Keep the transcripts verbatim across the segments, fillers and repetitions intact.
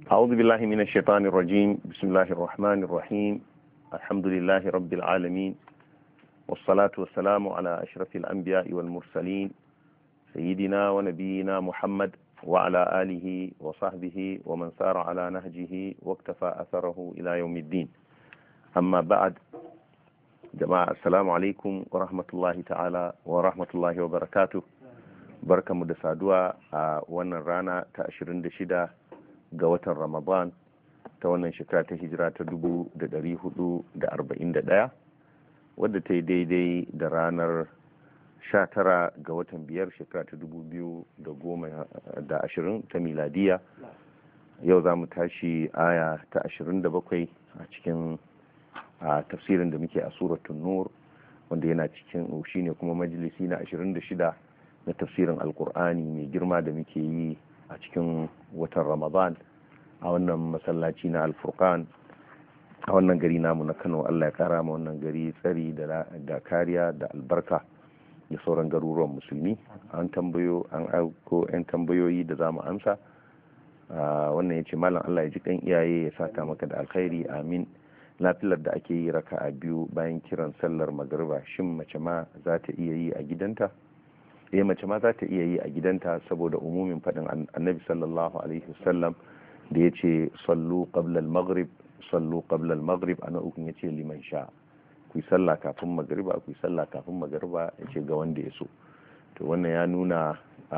أعوذ بالله من الشيطان الرجيم. بسم الله الرحمن الرحيم. الحمد لله رب العالمين، والصلاة والسلام على أشرف الأنبياء والمرسلين سيدنا ونبينا محمد وعلى آله وصحبه ومن سار على نهجه واكتفى أثره إلى يوم الدين. أما بعد، جماعة السلام عليكم ورحمة الله تعالى ورحمة الله وبركاته. بركة مدسادوا وانا رانا تأشرين دشدا ga watan Ramadan ta wannan shekara ta hijira ta dubu da dari hudu da arba'in da ɗaya, wadda ta yi daidai da ranar sha tara ga watan biyar shekara ta dubu biyu da goma da ashirin ta miladiya. Yau za mu tashi aya ta ashirin da bakwai a cikin tafsirin da muke a suratun nur, wanda yana cikin shi ne kuma majalisi na ashirin da shida na tafsirin alkur'ani mai girma da muke yi a cikin watan Ramadan a wannan masallaci na alfurqan a wannan gari namu na Kano. Allah ya kara ma wannan gari tsari da kariya da albarka da sauran garuruwan musulmi. An tambayo an aiko yan tambayoyi da zamu amsa. Wannan yace malam Allah ya ji kan iyaye ya saka maka da alkhairi, amin. Nafilar da ake yi raka'a biyu bayan kiran sallar magriba, shin mace ma za ta iya yi a gidanta? eh mace ma za ta iya yi a gidanta, saboda umumin faɗin annabi sallallahu alaihi wasallam da ya ce sallu qabla al-maghrib sallu qabla al-maghrib, ana ukun ya ce liman sha, ku yi sallah kafin magriba ku yi sallah kafin magriba, ya ce ga wanda ya so. To wannan ya nuna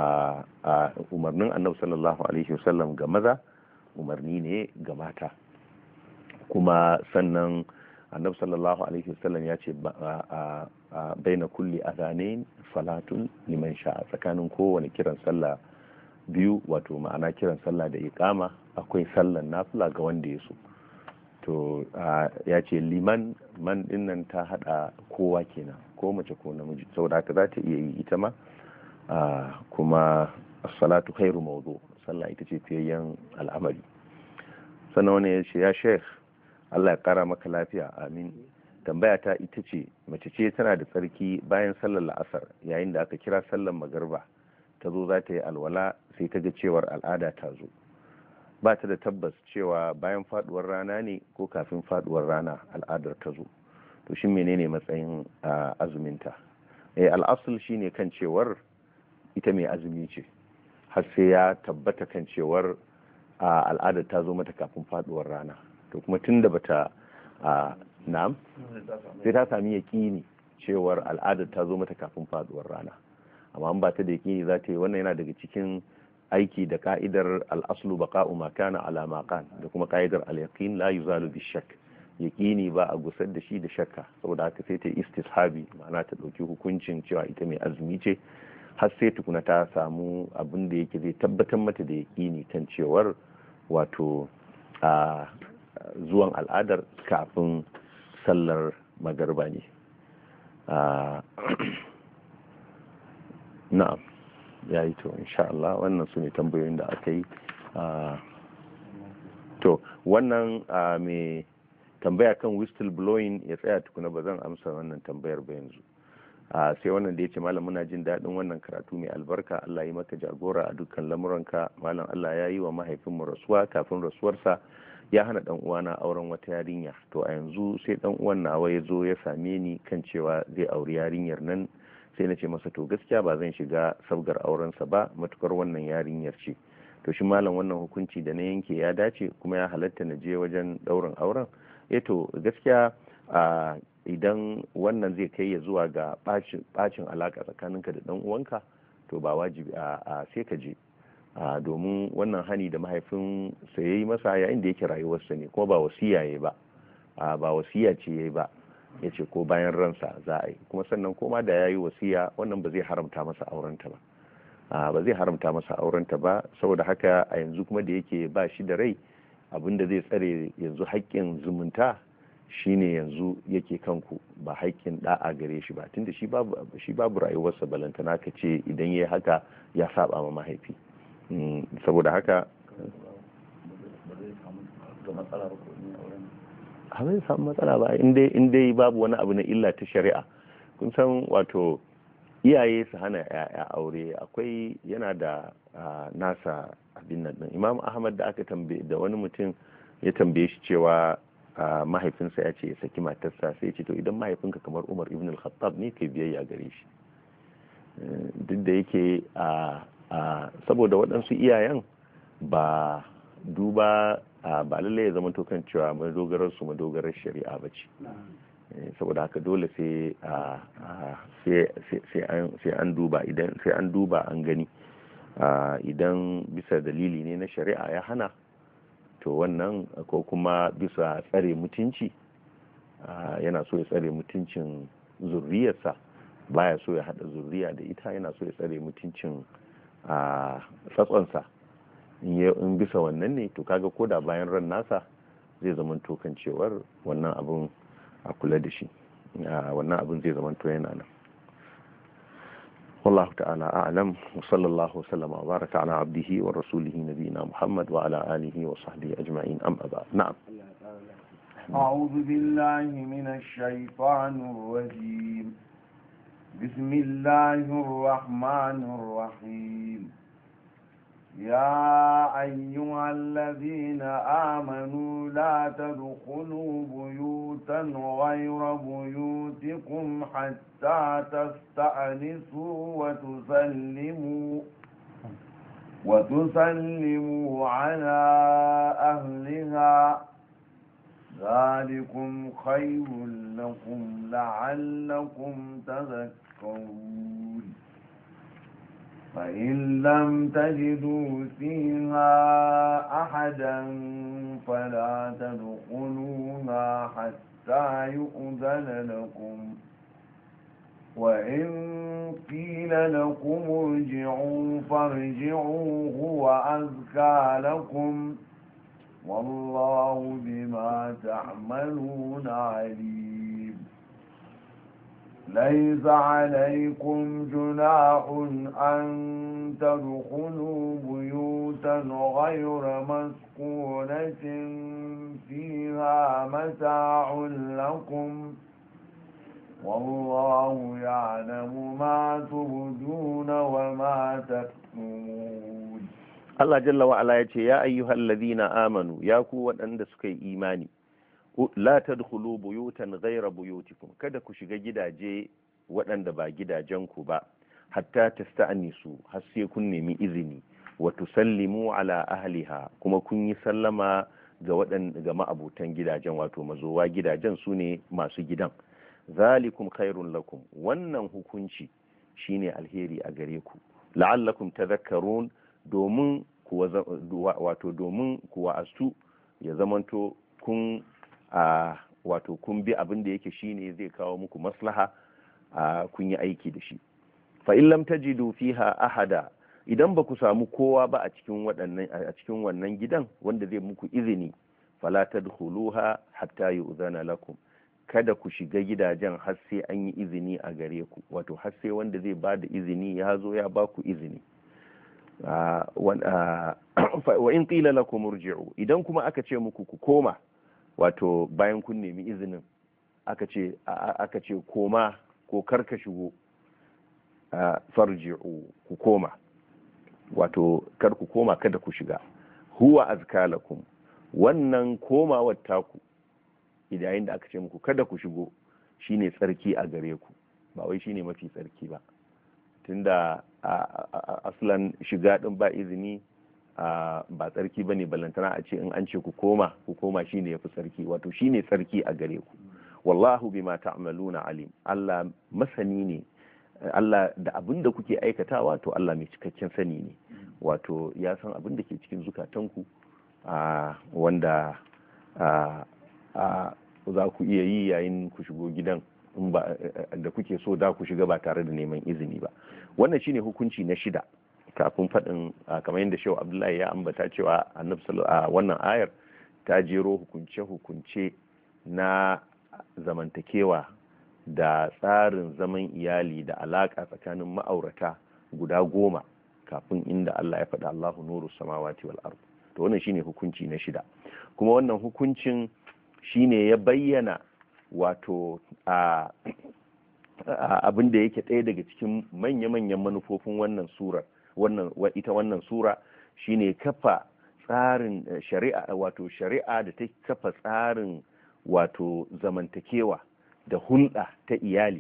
a umarnin annabi sallallahu alaihi wasallam ga maza umarni ne ga mata, kuma sannan annabi sallallahu alaihi wasallam ya ce baina kulli adhanain salatun liman sha'a, tsakanin kowane kiran sallah biyu, wato ma'ana kiran sallah da iqama, akwai sallan nafila ga wanda ya so. To ya ce liman, man dinnan ta hada kowa kenan, ko mace ko namiji, saboda haka za ta iya yi ita ma. Kuma as-salatu khairu mawdu, sallah ita ce fiyayyen al'amari. Sannan wani ya ce ya sheikh Allah ya kara maka lafiya, amin. Tambaya ta ita ce, mace ce tana da tsarki bayan sallar la'asar, yayin da aka kira sallar magarba ta zo za ta yi alwala, sai ta ga cewar al'ada ta zo. Ba ta da tabbas cewa bayan faduwar rana ne ko kafin faduwar rana al'adar ta zo. To shin menene matsayin azuminta? Eh al'asul shine kan cewar ita mai azumi ce, har sai ya tabbata kan cewar al'adar ta zo mata kafin faduwar rana. To kuma tunda bata na'am sai ta sami yaƙini cewar al'adar ta zo mata kafin faduwar rana, amma an ba ta da yaƙini za ta yi. Wannan yana daga cikin aiki da ka'idar al'aslu baqa'u ma kana ala ma kan, da kuma ka'idar al-yaqin la yuzalu bi shakk. Yaƙini ba a gusar da shi da shakka, saboda haka sai ta yi istishabi, ma'ana ta ɗauki hukuncin cewa ita mai azumi ce har sai tukuna ta samu abin da yake zai tabbatar mata da yaƙini kan cewar wato a zuwan al'adar kafin sallar magarba ne. Na'am, ya yi. To insha Allah wannan su ne tambayoyin da aka yi. To wannan mai tambaya kan whistle blowing ya tsaya tukuna, ba zan amsa wannan tambayar ba yanzu. Sai wannan da ya ce malam muna jin daɗin wannan karatu mai albarka, Allah yi maka jagora a dukkan lamuranka. Malam Allah ya yi wa mahaifinmu rasuwa, kafin rasuwarsa ya hana dan uwana auren wata yarinya. To a yanzu sai dan uwan nawa ya zo ya same ni kan cewa zai auri yarinyar nan. Sai na ce masa to gaskiya ba zan shiga sabgar aurensa ba matukar wannan yarinyar ce. To shi malam wannan hukunci da na yanke ya dace kuma ya halatta na je wajen daurin auren? Eh to gaskiya idan wannan zai kai ya zuwa ga bacin alaka tsakaninka da dan uwanka, to ba wajibi a sai ka je. Uh, domin wannan hani da mahaifin sa ya yi masa yayin da yake rayuwarsa ne, kuma ba wasiya ya ba uh, ba wasiya ce ya yi ba, ya ce ko bayan ransa za a yi. Kuma sannan koma da ya yi wasiya, wannan ba zai haramta masa aurenta ba uh, ba zai haramta masa aurenta ba saboda haka a yanzu kuma da yake ba shi da rai, abinda zai tsare yanzu haƙƙin zumunta shine yanzu yake kanku, ba haƙƙin da'a gare shi ba, tunda shi babu shi babu rayuwarsa, balantana ka ce idan yayi haka ya saba ma mahaifi. Saboda haka a zai samu matsala ba, inda babu wani abu na illa ta shari'a. Kun san wato iyaye su hana ya'ya aure akwai yana da nasa abin nan din. Imam Ahmad da aka tambaye da wani mutum ya tambaye shi cewa mahaifinsa ya ce ya saki matarsa, sai ya ce to idan mahaifinka kamar Umar ibn al-Khattab ne kai biyayya gare shi. Duk da yake a saboda waɗansu iyayen ba duba ba lallai ya zama to kan cewa madogarar su madogarar shari'a ba ce, saboda haka dole sai an duba idan sai an duba an gani idan bisa dalili ne na shari'a ya hana to wannan, ko kuma bisa tsare mutunci, yana so ya tsare mutuncin zurriyarsa, baya so ya hada zurriya da ita, yana so ya tsare mutuncin tsatsonsa, in bisa wannan ne to kaga koda bayan ran nasa zai zama to kan cewar wannan abun a kula da shi, wannan abun zai zama to yana nan. والله تعالى أعلم، وصلى الله وسلم وبارك على عبده ورسوله نبينا محمد وعلى آله وصحبه أجمعين. أما بعد. نعم. أعوذ بالله من الشيطان الرجيم. بسم الله الرحمن الرحيم. يا أيها الذين آمنوا لا تدخلوا بيوتا غير بيوتكم حتى تستأنسوا وتسلموا وتسلموا على أهلها، ذلكم خير لكم لعلكم تذكرون. فإن لم تجدوا فيها أحدا فلا تدخلوها حتى يؤذن لكم، وإن قيل لكم ارجعوا فارجعوا هو أزكى لكم، والله بما تعملون عليم. ليس عليكم جناح أن تدخلوا بيوتا غير مسكونة فيها متاع لكم، والله يعلم ما تبدون وما تكتمون. الله جل وعلا يقول يا أيها الذين آمنوا يا قوة أن سكي إيماني la tadkhulu buyutan ghayra buyutikum, kada ku shiga gidaje waɗanda ba gidajenku ba, hatta tasta'nisu, har sai kun nemi izini, wa tusallimu ala ahliha, kuma kun yi sallama ga waɗanda ga ma'abutan gidajen, wato mazowa gidajen su ne masu gidan. zalikum khairun lakum, wannan hukunci shine alheri a gare ku, la'allakum tadhakkarun, domin ku wato domin ku wa'astu, ya zamanto kun a wato kun bi abin da yake shine zai kawo muku maslaha, a kun yi aiki da shi. fa in lam tajidu fiha ahada, idan ba ku samu kowa ba a cikin waɗannan a cikin wannan gidan wanda zai muku izini, fala tadkhuluha hatta yu'zana lakum, kada ku shiga gidajen har sai an yi izini a gare ku, wato har sai wanda zai ba da izini ya zo ya ba ku izini. wa in qila lakum irji'u, idan kuma aka ce muku ku koma, wato bayan kun nemi izinin aka ce aka ce koma ko karka shigo, farji'u, ku koma, wato kar ku koma, kada ku shiga. huwa azka lakum, wannan komawar taku idan da aka ce muku kada ku shigo shine tsarki a gare ku, ba wai shine mafi tsarki ba, tunda aslan shiga din ba izini ba tsarki ba ne, ballantana a ce in an ce ku koma ku koma shine yafi tsarki, wato shine tsarki a gare ku. wallahu bima ta'maluna alim, Allah masani ne, Allah da abin da kuke aikatawa, to Allah mai cikakken sani ne, wato ya san abin da ke cikin zukatanku, wanda za ku iya yi yayin ku shigo gidan in ba da kuke so da ku shiga ba tare da neman izini ba. Wannan shine hukunci na shida, kafin faɗin kamar yadda Shehu Abdullahi ya ambata cewa annabi a wannan ayar ta jero hukunce-hukunce na zamantakewa da tsarin zaman iyali da alaƙa tsakanin ma'aurata guda goma, kafin inda Allah ya faɗa Allahu nuru samawati wal ard. To wannan shine hukunci na shida, kuma wannan hukuncin shine ya bayyana wato a abin da yake ɗaya daga cikin manya-manyan manufofin wannan sura, wannan ita wannan sura shine kafa tsarin shari'a, wato shari'a da ta kafa tsarin wato zamantakewa da hulɗa ta iyali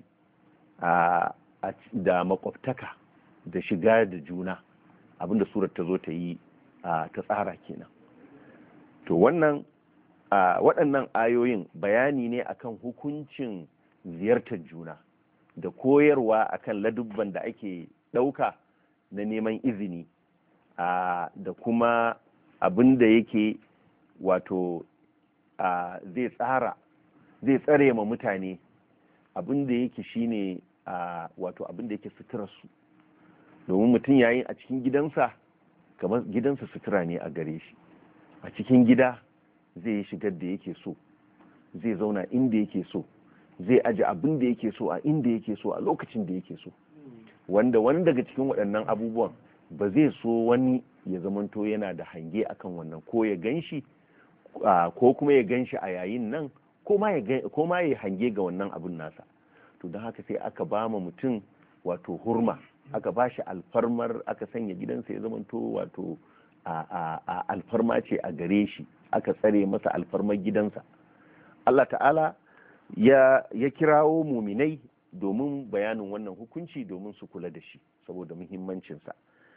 da makwabtaka da shiga da juna, abinda surar ta zo ta yi ta tsara kenan. To wannan waɗannan ayoyin bayani ne akan hukuncin ziyartar juna da koyarwa akan ladubban da ake ɗauka na neman izini da kuma abin da yake wato zai tsara zai tsare ma mutane abin da yake shine wato abin da yake suturarsu, domin mutum yayin a cikin gidansa kamar gidansa sutura ne a gare shi. A cikin gida zai yi shigar da yake so, zai zauna inda yake so, zai aji abin da yake so a inda yake so a lokacin da yake so, wanda wani daga cikin waɗannan abubuwan ba zai so wani ya zamanto yana da hange akan wannan, ko ya ganshi ko kuma ya ganshi a yayin nan, ko ma ya hange ga wannan abin nasa. To don haka sai aka ba ma mutum wato hurma, aka ba shi alfarmar, aka sanya gidansa ya zamanto wato a alfarma ce a gare shi, aka tsare masa alfarmar gidansa. Allah ta'ala ya ya kirawo muminai domin bayanin wannan hukunci, domin su kula da shi saboda muhimmancinsa.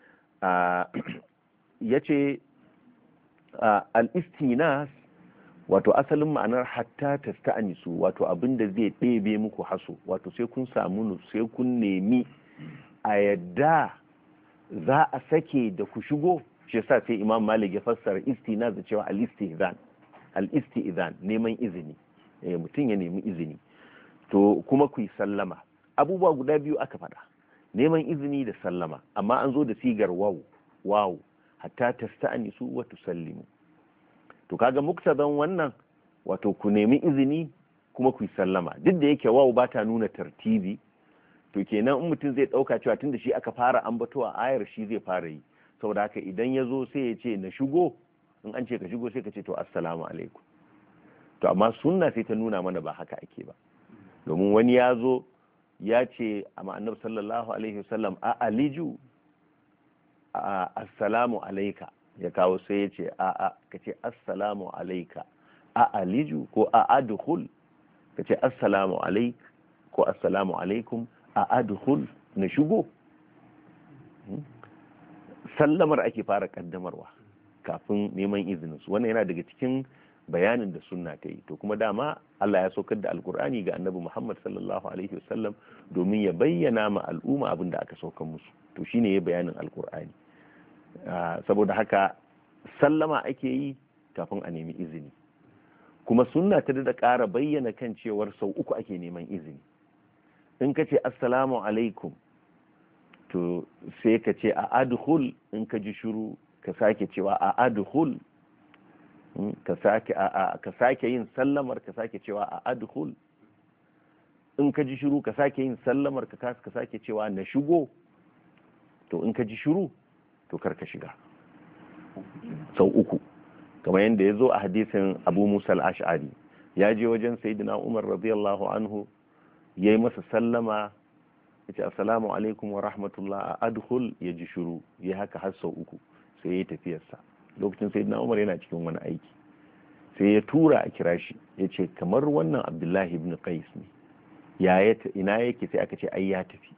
Ya ce al-istinas, wato asalin ma'anar hatta tasta'nisu, wato abinda zai ɗebe muku haso, wato sai kun samu, sai kun nemi a yadda za a sake da ku shigo. Shi yasa sai Imam Malik ya fassara istinas da cewa al-istizan, al-istizan neman izini, eh mutum ya nemi izini. To kuma ku yi sallama, abubuwa guda biyu aka faɗa, neman izini da sallama, amma an zo da sigar wawu wawu hatta tasta'nisu wa tusallimu. To kaga muktadan wannan wato ku nemi izini kuma ku yi sallama, duk da yake wawu ba ta nuna tartibi. To kenan in mutum zai dauka cewa tunda shi aka fara ambatowa ayar shi zai fara yi, saboda haka idan ya zo sai ya ce na shigo, in an ce ka shigo sai ka ce to assalamu alaikum. To amma sunna sai ta nuna mana ba haka ake ba, domin wani ya zo ya ce amma annabi sallallahu alaihi wasallam a aliju a assalamu alaika, ya kawo sai ya ce a a ka ce assalamu alaika, a aliju ko a adkhul, ka ce assalamu alaik ko assalamu alaikum, a adkhul na shigo. Sallamar ake fara kaddamarwa kafin neman izinin su. Wannan yana daga cikin bayanin da sunna ta yi. To kuma dama Allah ya saukar da alkur'ani ga annabi Muhammad sallallahu alaihi wasallam domin ya bayyana ma al'umma abin da aka saukar musu. To shine ya bayanin alkur'ani. Saboda haka sallama ake yi kafin a nemi izini. Kuma sunna ta da ƙara bayyana kan cewar sau uku ake neman izini. In ka ce assalamu alaikum, to sai ka ce a adhul, in ka ji shiru ka sake cewa a adhul, ka sake a ka sake yin sallamar ka sake cewa a adhul. In ka ji shiru ka sake yin sallamar ka ka sake cewa na shigo. To in ka ji shiru to kar ka shiga. Sau uku, kamar yadda ya zo a hadisin Abu Musa al-Ash'ari, ya je wajen Sayyidina Umar radiyallahu anhu, ya yi masa sallama, ya ce assalamu alaikum wa rahmatullah, a adhul, ya ji shiru, ya haka har sau uku, sai ya yi tafiyarsa. Lokacin Sayyidina Umar yana cikin wani aiki, sai ya tura a kira shi, ya ce kamar wannan Abdullahi ibn Qais ne, ya ina yake, sai aka ce ai ya tafi.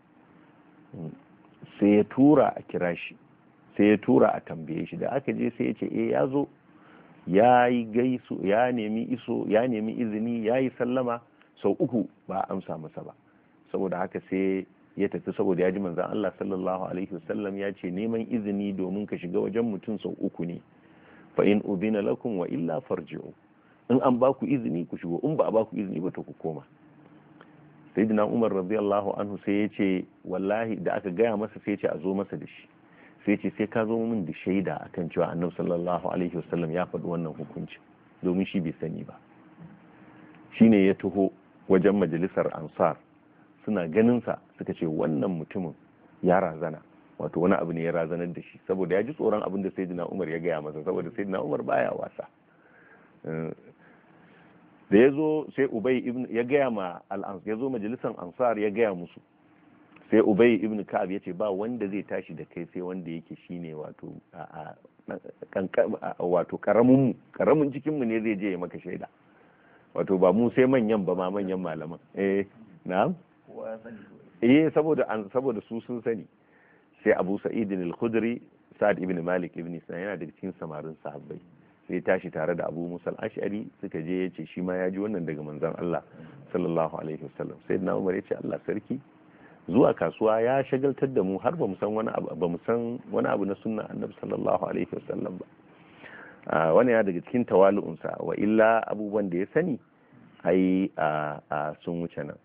Sai ya tura a kira shi, sai ya tura a tambaye shi, da aka je sai ya ce eh ya zo, ya yi gaisu, ya nemi iso, ya nemi izini, ya yi sallama sau uku ba a amsa masa ba. Saboda haka sai ya tafi, saboda ya ji manzan Allah sallallahu alaihi wasallam ya ce neman izini domin ka shiga wajen mutum sau uku ne, fa in udina lakum wa illa farji'u, in an ba ku izini ku shigo, in ba a ba ku izini ba to ku koma. Sayyidina Umar radiyallahu anhu sai ya ce wallahi, da aka gaya masa sai ya ce a zo masa da shi, sai ce sai ka zo min da shaida akan cewa annabi sallallahu alaihi wasallam ya faɗi wannan hukunci, domin shi bai sani ba. Shine ya taho wajen majalisar ansar, suna ganinsa suka ce wannan mutumin ya razana, wato wani abu ne ya razanar da shi, saboda ya ji tsoron abin da Sayyidina Umar ya gaya masa, saboda Sayyidina Umar baya wasa. Da ya zo sai Ubay ibn ya gaya ma al-Ansar, ya zo majalisar ansar ya gaya musu, sai ubay ibn ka'ab yace ba wanda zai tashi da kai sai wanda yake shine wato a wato karamin karamin cikin mu ne zai je ya maka shaida, wato ba mu sai manyan ba ma manyan malaman. eh na'am eh saboda an saboda su sun sani. sai Abu Sa'id al-Khudri, Sa'ad ibn Malik ibn Sinan yana daga cikin samarin sahabbai, sai tashi tare da Abu Musa al-Ash'ari suka je yace shi ma ya ji wannan daga manzon Allah sallallahu alaihi wasallam. Sayyidina Umar yace Allah sarki, zuwa kasuwa ya shagaltar da mu har ba mu san wani abu ba mu san wani abu na sunna annabi sallallahu alaihi wasallam ba. a wani ya daga cikin tawalu'unsa, wa illa abubuwan da ya sani ai a sun wuce nan.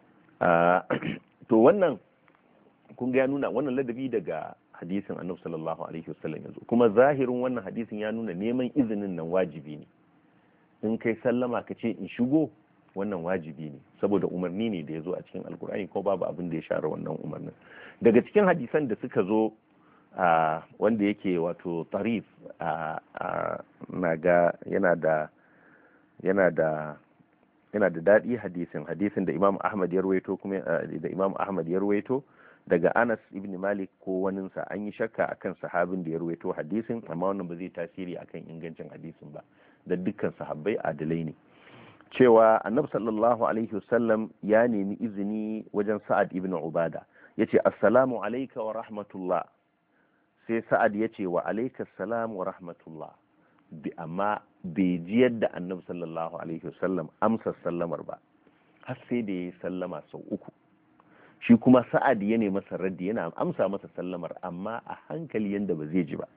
to wannan kun ga ya nuna wannan ladabi daga hadisin annabi sallallahu alaihi wasallam yanzu, kuma zahirin wannan hadisin ya nuna neman izinin nan wajibi ne. in kai sallama ka ce in shigo, wannan wajibi ne saboda umarni ne da ya zo a cikin alkur'ani, ko babu abin da ya share wannan umarnin. daga cikin hadisan da suka zo a wanda yake wato tarif a na ga yana da yana da yana da daɗi hadisin hadisin da Imam Ahmad ya rawaito kuma da Imam Ahmad ya rawaito daga Anas ibn Malik ko waninsa. an yi shakka akan sahabin da ya rawaito hadisin, amma wannan ba zai tasiri akan ingancin hadisin ba, da dukkan sahabbai adalai ne. cewa annabi sallallahu alaihi wasallam ya nemi izini wajen Sa'ad ibn Ubada, yace assalamu alayka wa rahmatullah, sai Sa'ad yace wa alayka assalam wa rahmatullah, bi amma bai ji yadda annabi sallallahu alaihi wasallam amsa sallamar ba har sai da yayi sallama sau uku. shi kuma Sa'ad ya nemi masa raddi, yana amsa masa sallamar amma a hankali yanda ba zai ji ba.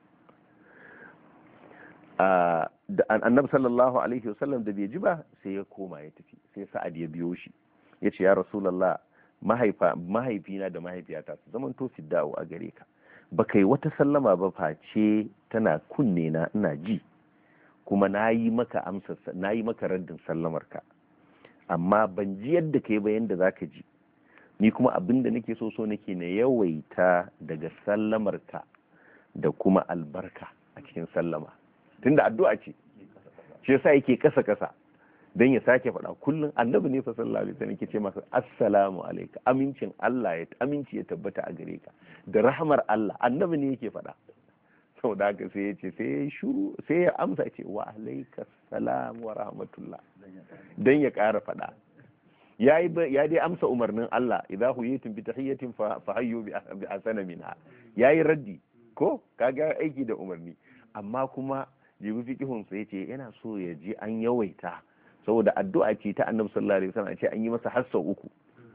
da annabi sallallahu alaihi wasallam da bai ji ba sai ya koma ya tafi, sai Sa'ad ya biyo shi ya ce ya Rasulullah, mahaifa mahaifina da mahaifiyata su zaman to fidda'u a gare ka, ba kai wata sallama ba face tana kunne na ina ji, kuma nayi maka amsa nayi maka raddin sallamar ka, amma ban ji yadda kai ba yanda zaka ji. ni kuma abinda nake so so nake na yawaita daga sallamar ka da kuma albarka a cikin sallama, tunda addu'a ce shi yasa yake kasa kasa dan ya sake faɗa kullun. annabi ne fa sallallahu alaihi wasallam yake ce masa assalamu alayka, amincin Allah ya aminci ya tabbata a gare ka da rahmar Allah, annabi ne yake faɗa. saboda haka sai ya ce sai ya shuru sai ya amsa ce wa alayka assalam wa rahmatullah, dan ya ƙara faɗa. yayi ya dai amsa umarnin Allah, idza huyitum bi tahiyatin fa hayyu bi ahsana minha, yayi raddi ko kaga aiki da umarni. amma kuma jibi fikihun sai yace yana so ya ji an yawaita, saboda addu'a ce ta annabi sallallahu alaihi wasallam, ce an yi masa har sau uku.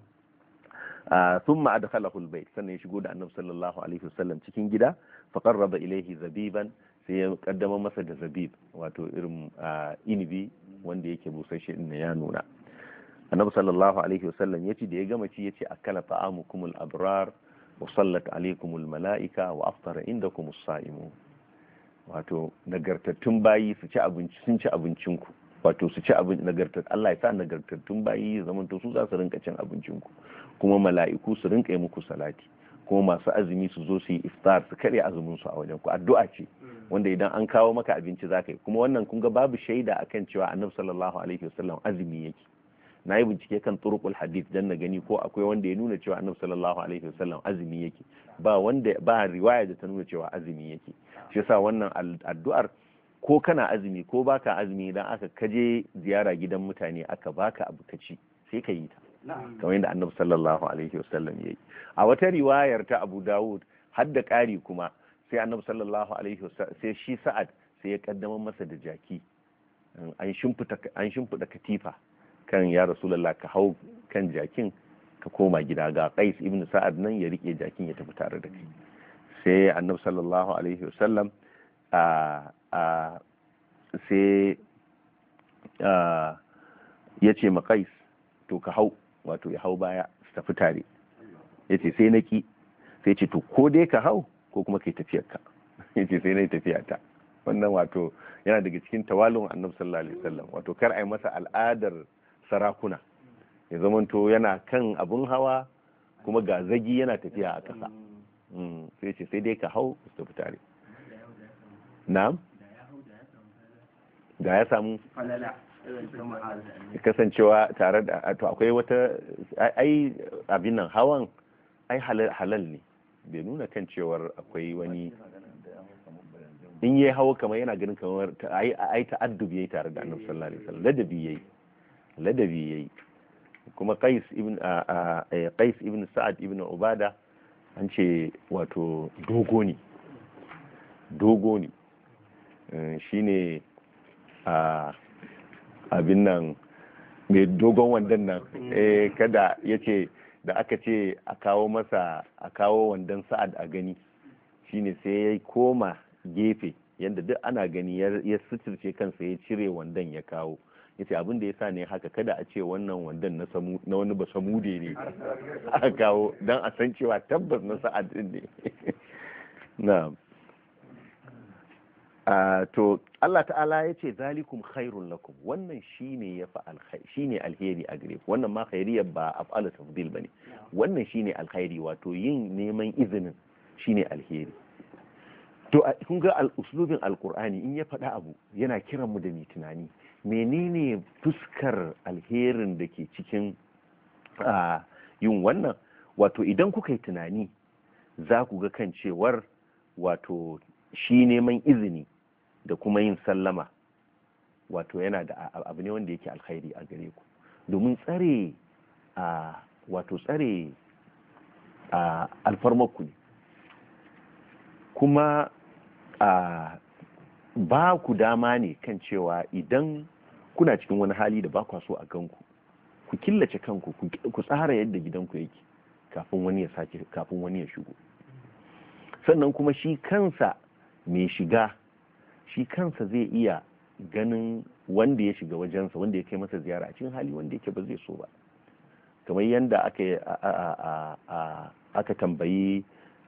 thumma adkhalahu albayt, sannan ya shigo da annabi sallallahu alaihi wasallam cikin gida, fa qarraba ilayhi zabiban, sai ya kaddama masa da zabib, wato irin inibi wanda yake busasshe din ya nuna. annabi sallallahu alaihi wasallam yace da ya gama ci yace akala ta'amukumul abrar wa sallat alaikumul malaika wa aftara indakumus sa'imun, wato nagartattun bayi su ci abinci sun ci abincinku, wato su ci abin nagartat Allah ya sa nagartattun bayi zaman to su za su rinka cin abincinku, kuma mala'iku su rinka yi muku salati, kuma masu azumi su zo su yi iftar su karya azumin su a wajen ku. addu'a ce wanda idan an kawo maka abinci zaka yi. kuma wannan kun ga babu shaida akan cewa annabi sallallahu alaihi wasallam azumi yake. na yi bincike kan turuqul hadith dan na gani ko akwai wanda ya nuna cewa annabi sallallahu alaihi wasallam azumi yake, ba wanda ba riwaya da ta nuna cewa azumi yake. shi yasa wannan addu'ar ko kana azumi ko baka azumi, idan aka kaje ziyara gidan mutane aka baka abu kaci sai ka yi ta, kamar yadda annabi sallallahu alaihi wasallam yayi. a wata riwayar ta Abu Dawud har da ƙari kuma, sai annabi sallallahu alaihi wasallam sai shi Sa'ad sai ya kaddama masa da jaki, an shimfida an shimfida katifa kan ya Rasulullah ka hau kan jakin ka koma gida, ga Qais ibn Sa'ad nan ya rike jakin ya tafi tare da kai. sai annabi sallallahu alaihi wasallam a a sai ya ce ma Qais to ka hau, wato ya hau baya su tafi tare. yace sai naki, sai ce to ko dai ka hau ko kuma kai tafiyar ka. yace sai nayi tafiya ta. wannan wato yana daga cikin tawalun annabi sallallahu alaihi wasallam, wato kar ai masa al'adar sarakuna, ya zamanto yana kan abun hawa kuma ga zagi yana tafiya a ƙasa. sai ce sai dai ka hau su tafi tare. na'am da ya samu kasancewa tare da to akwai wata ai abin nan hawan ai halal ne, bai nuna kan cewar akwai wani in yayi hawa kamar yana ganin kamar ai ai ta'addub yayi tare da annabi sallallahu alaihi wasallam, ladabi yayi ladabi yayi kuma qais ibn qais ibn sa'ad ibn ubada an ce wato dogo ne dogo ne shine a abin nan mai dogon wandan nan eh kada yace da aka ce a kawo masa a kawo wandan sa'ad a gani shine sai ya koma gefe yadda duk ana gani ya suturce kansa ya cire wandan ya kawo yace abin da yasa ne haka kada a ce wannan wandan na samu na wani ba samude ne aka kawo dan a san cewa tabbas na sa'ad din ne na'am Uh, to Allah ta'ala ya ce zalikum khairun lakum, wannan shine ya fa alkhairi shine alheri a gare ku, wannan ma khairiyar ba af'alu tafdil bane, wannan shine alkhairi wato yin neman izinin shine alheri. To kun ga uslubin alqur'ani in ya faɗa abu yana kiran mu da ni tunani menene fuskar alherin da ke cikin uh, yin wannan, wato idan kuka yi tunani za ku ga kan cewar wato shi neman izini da kuma yin sallama wato yana da abu ne wanda yake alkhairi a gare ku, domin tsare a wato tsare a alfarmarku ne, kuma a ba ku dama ne kan cewa idan kuna cikin wani hali da ba kwa so a ganku ku killace kanku ku tsara yadda gidanku yake kafin wani ya sake kafin wani ya shigo. Sannan kuma shi kansa mai shiga shi kansa zai iya ganin wanda ya shiga wajensa, wanda ya kai masa ziyara a cikin hali wanda yake ba zai so ba, kamar yadda aka aka tambayi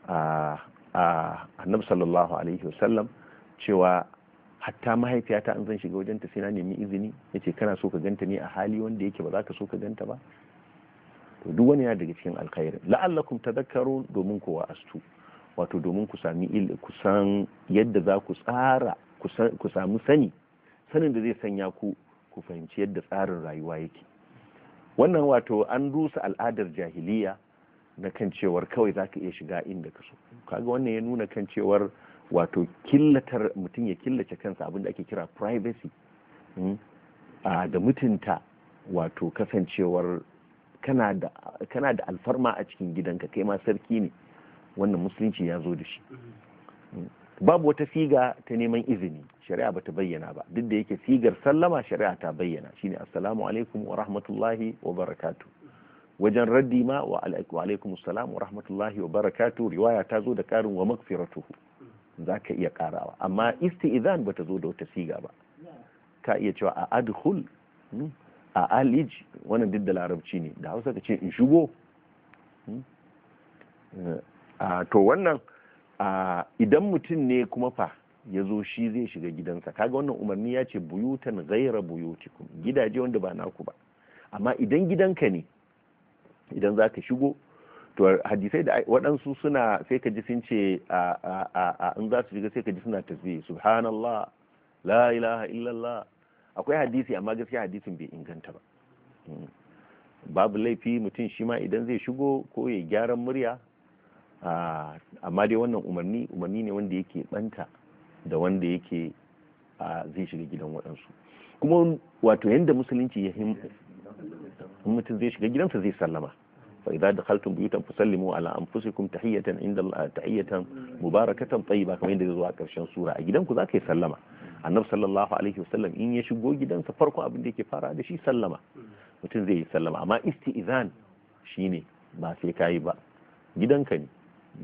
annabi sallallahu alaihi wasallam cewa hatta mahaifiyata an zan shiga wajenta sai na nemi izini, yace kana so ka ganta ne a hali wanda yake ba za ka so ka ganta ba. To duk wani yana daga cikin alkhairin la'allakum tadhakkarun, domin kowa astu, wato domin ku sami ku san yadda za ku tsara ku samu sani sanin da zai sanya ku ku fahimci yadda tsarin rayuwa yake. Wannan wato an rusa al'adar jahiliya na kan cewar kawai za ka iya shiga inda ka so. Kaga wannan ya nuna kan cewar wato killatar mutum ya killace kansa, abinda ake kira privacy, da mutunta wato kasancewar kana da kana da alfarma a cikin gidanka, kai ma sarki ne, wannan musulunci ya zo da shi. Babu wata siga ta neman izini, shari'a ba ta bayyana ba, duk da yake sigar sallama shari'a ta bayyana, shine assalamu alaikum wa rahmatullahi wa barakatuh. Wajen raddi ma wa alaikum assalam wa rahmatullahi wa barakatuh, riwaya ta zo da karin wa magfiratuhu, za ka iya karawa, amma isti'izan ba ta zo da wata siga ba. Ka iya cewa a adkhul, a alij, wannan duk da larabci ne, da Hausa ka ce in shigo. To wannan idan mutum ne kuma fa ya zo shi zai shiga gidansa, kaga wannan umarni ya ce buyutan ghaira buyutikum, gidaje wanda ba naku ba. Amma idan gidanka ne, idan za ka shigo, to hadisai da waɗansu suna sai ka ji sun ce in za su shiga sai ka ji suna tasbih subhanallah la ilaha illallah. Akwai hadisi amma gaskiya hadisin bai inganta ba. Babu laifi mutum shi ma idan zai shigo ko ya gyaran murya, amma dai wannan umarni umarni ne wanda yake banta da wanda yake zai shiga gidan waɗansu. Kuma wato yadda musulunci ya him mutum zai shiga gidansa zai sallama, fa idza dakhaltum buyutan fasallimu ala anfusikum tahiyatan inda tahiyatan mubarakatan tayyiba, kamar yadda zuwa karshen sura. A gidanku zaka yi sallama. Annabi sallallahu alaihi wasallam in ya shigo gidansa farko abin da yake fara da shi sallama, mutum zai yi sallama. Amma isti'izan shine ba sai kai ba, gidanka ne.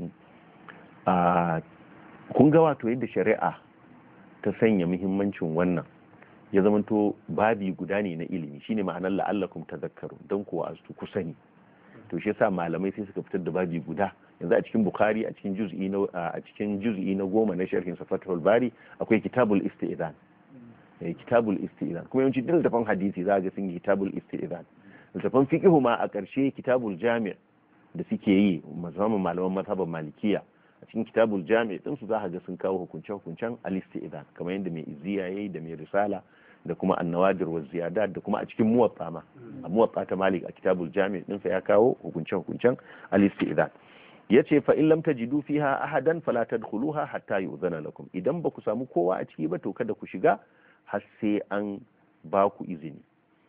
Kun ga wato yadda shari'a ta sanya muhimmancin wannan ya zamanto babi guda ne na ilimi, shine ma'anar la'allakum tadhakkarun, don kuwa astu ku sani. To shi yasa malamai sai suka fitar da babi guda. Yanzu a cikin Bukhari a cikin juz'i na a cikin juz'i na goma na sharhin Fathul Bari akwai kitabul isti'zan. Eh kitabul isti'zan. Kuma yawanci duk littafin hadisi za ga sun yi kitabul isti'zan. Littafin fiqh ma a ƙarshe kitabul jami' da suke yi, musamman malaman mazhaban Malikiya, a cikin kitabul jami' din su za ga sun kawo hukunce-hukuncen al-isti'zan, kamar yadda mai izziya yayi da mai risala da kuma annawadir wa ziyadat da kuma a cikin muwatta ma. A muwatta ta Malik a kitabul jami' din sa ya kawo hukunce-hukuncen al-isti'zan. yace fa in lam tajidu fiha ahadan fala tadkhuluha hatta yu'zana lakum, idan ba ku samu kowa a ciki ba to kada ku shiga har sai an ba ku izini.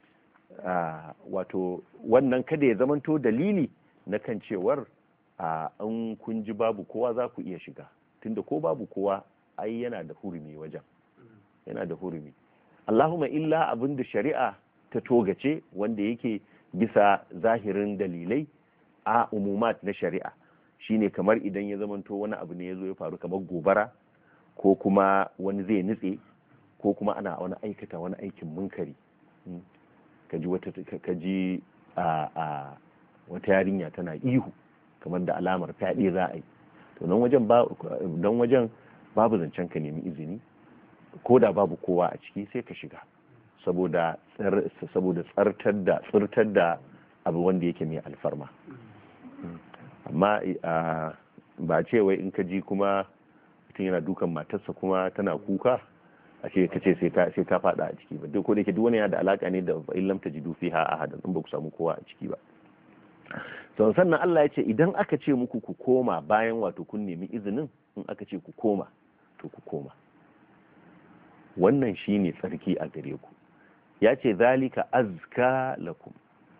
Wato wannan kada ya zamanto dalili na kan cewar an kun ji babu kowa za ku iya shiga, tunda ko babu kowa ai yana da hurumi wajen, yana da hurumi. Allahumma illa abin da shari'a ta togace wanda yake bisa zahirin dalilai a umumat na shari'a, shine kamar idan ya zamanto wani abu ne ya zo ya faru kamar gobara, ko kuma wani zai nutse, ko kuma ana wani aikata wani aikin munkari, kaji wata kaji a a wata yarinya tana ihu kamar da alamar fyaɗe za a yi, to nan wajen ba dan wajen babu zancen ka nemi izini, ko da babu kowa a ciki sai ka shiga, saboda saboda tsartar da tsirtar da abu wanda yake mai alfarma. Amma ba ce wai in ka ji kuma mutum yana dukan matarsa kuma tana kuka a ce ka ce sai ta fada a ciki ba, duk ko da yake duk wani yana da alaka ne da in lam tajidu fiha ahadan, in ba ku samu kowa a ciki ba. to sannan Allah ya ce idan aka ce muku ku koma bayan wato kun nemi izinin, in aka ce ku koma to ku koma, wannan shine tsarki a gare ku. Ya ce zalika azka lakum.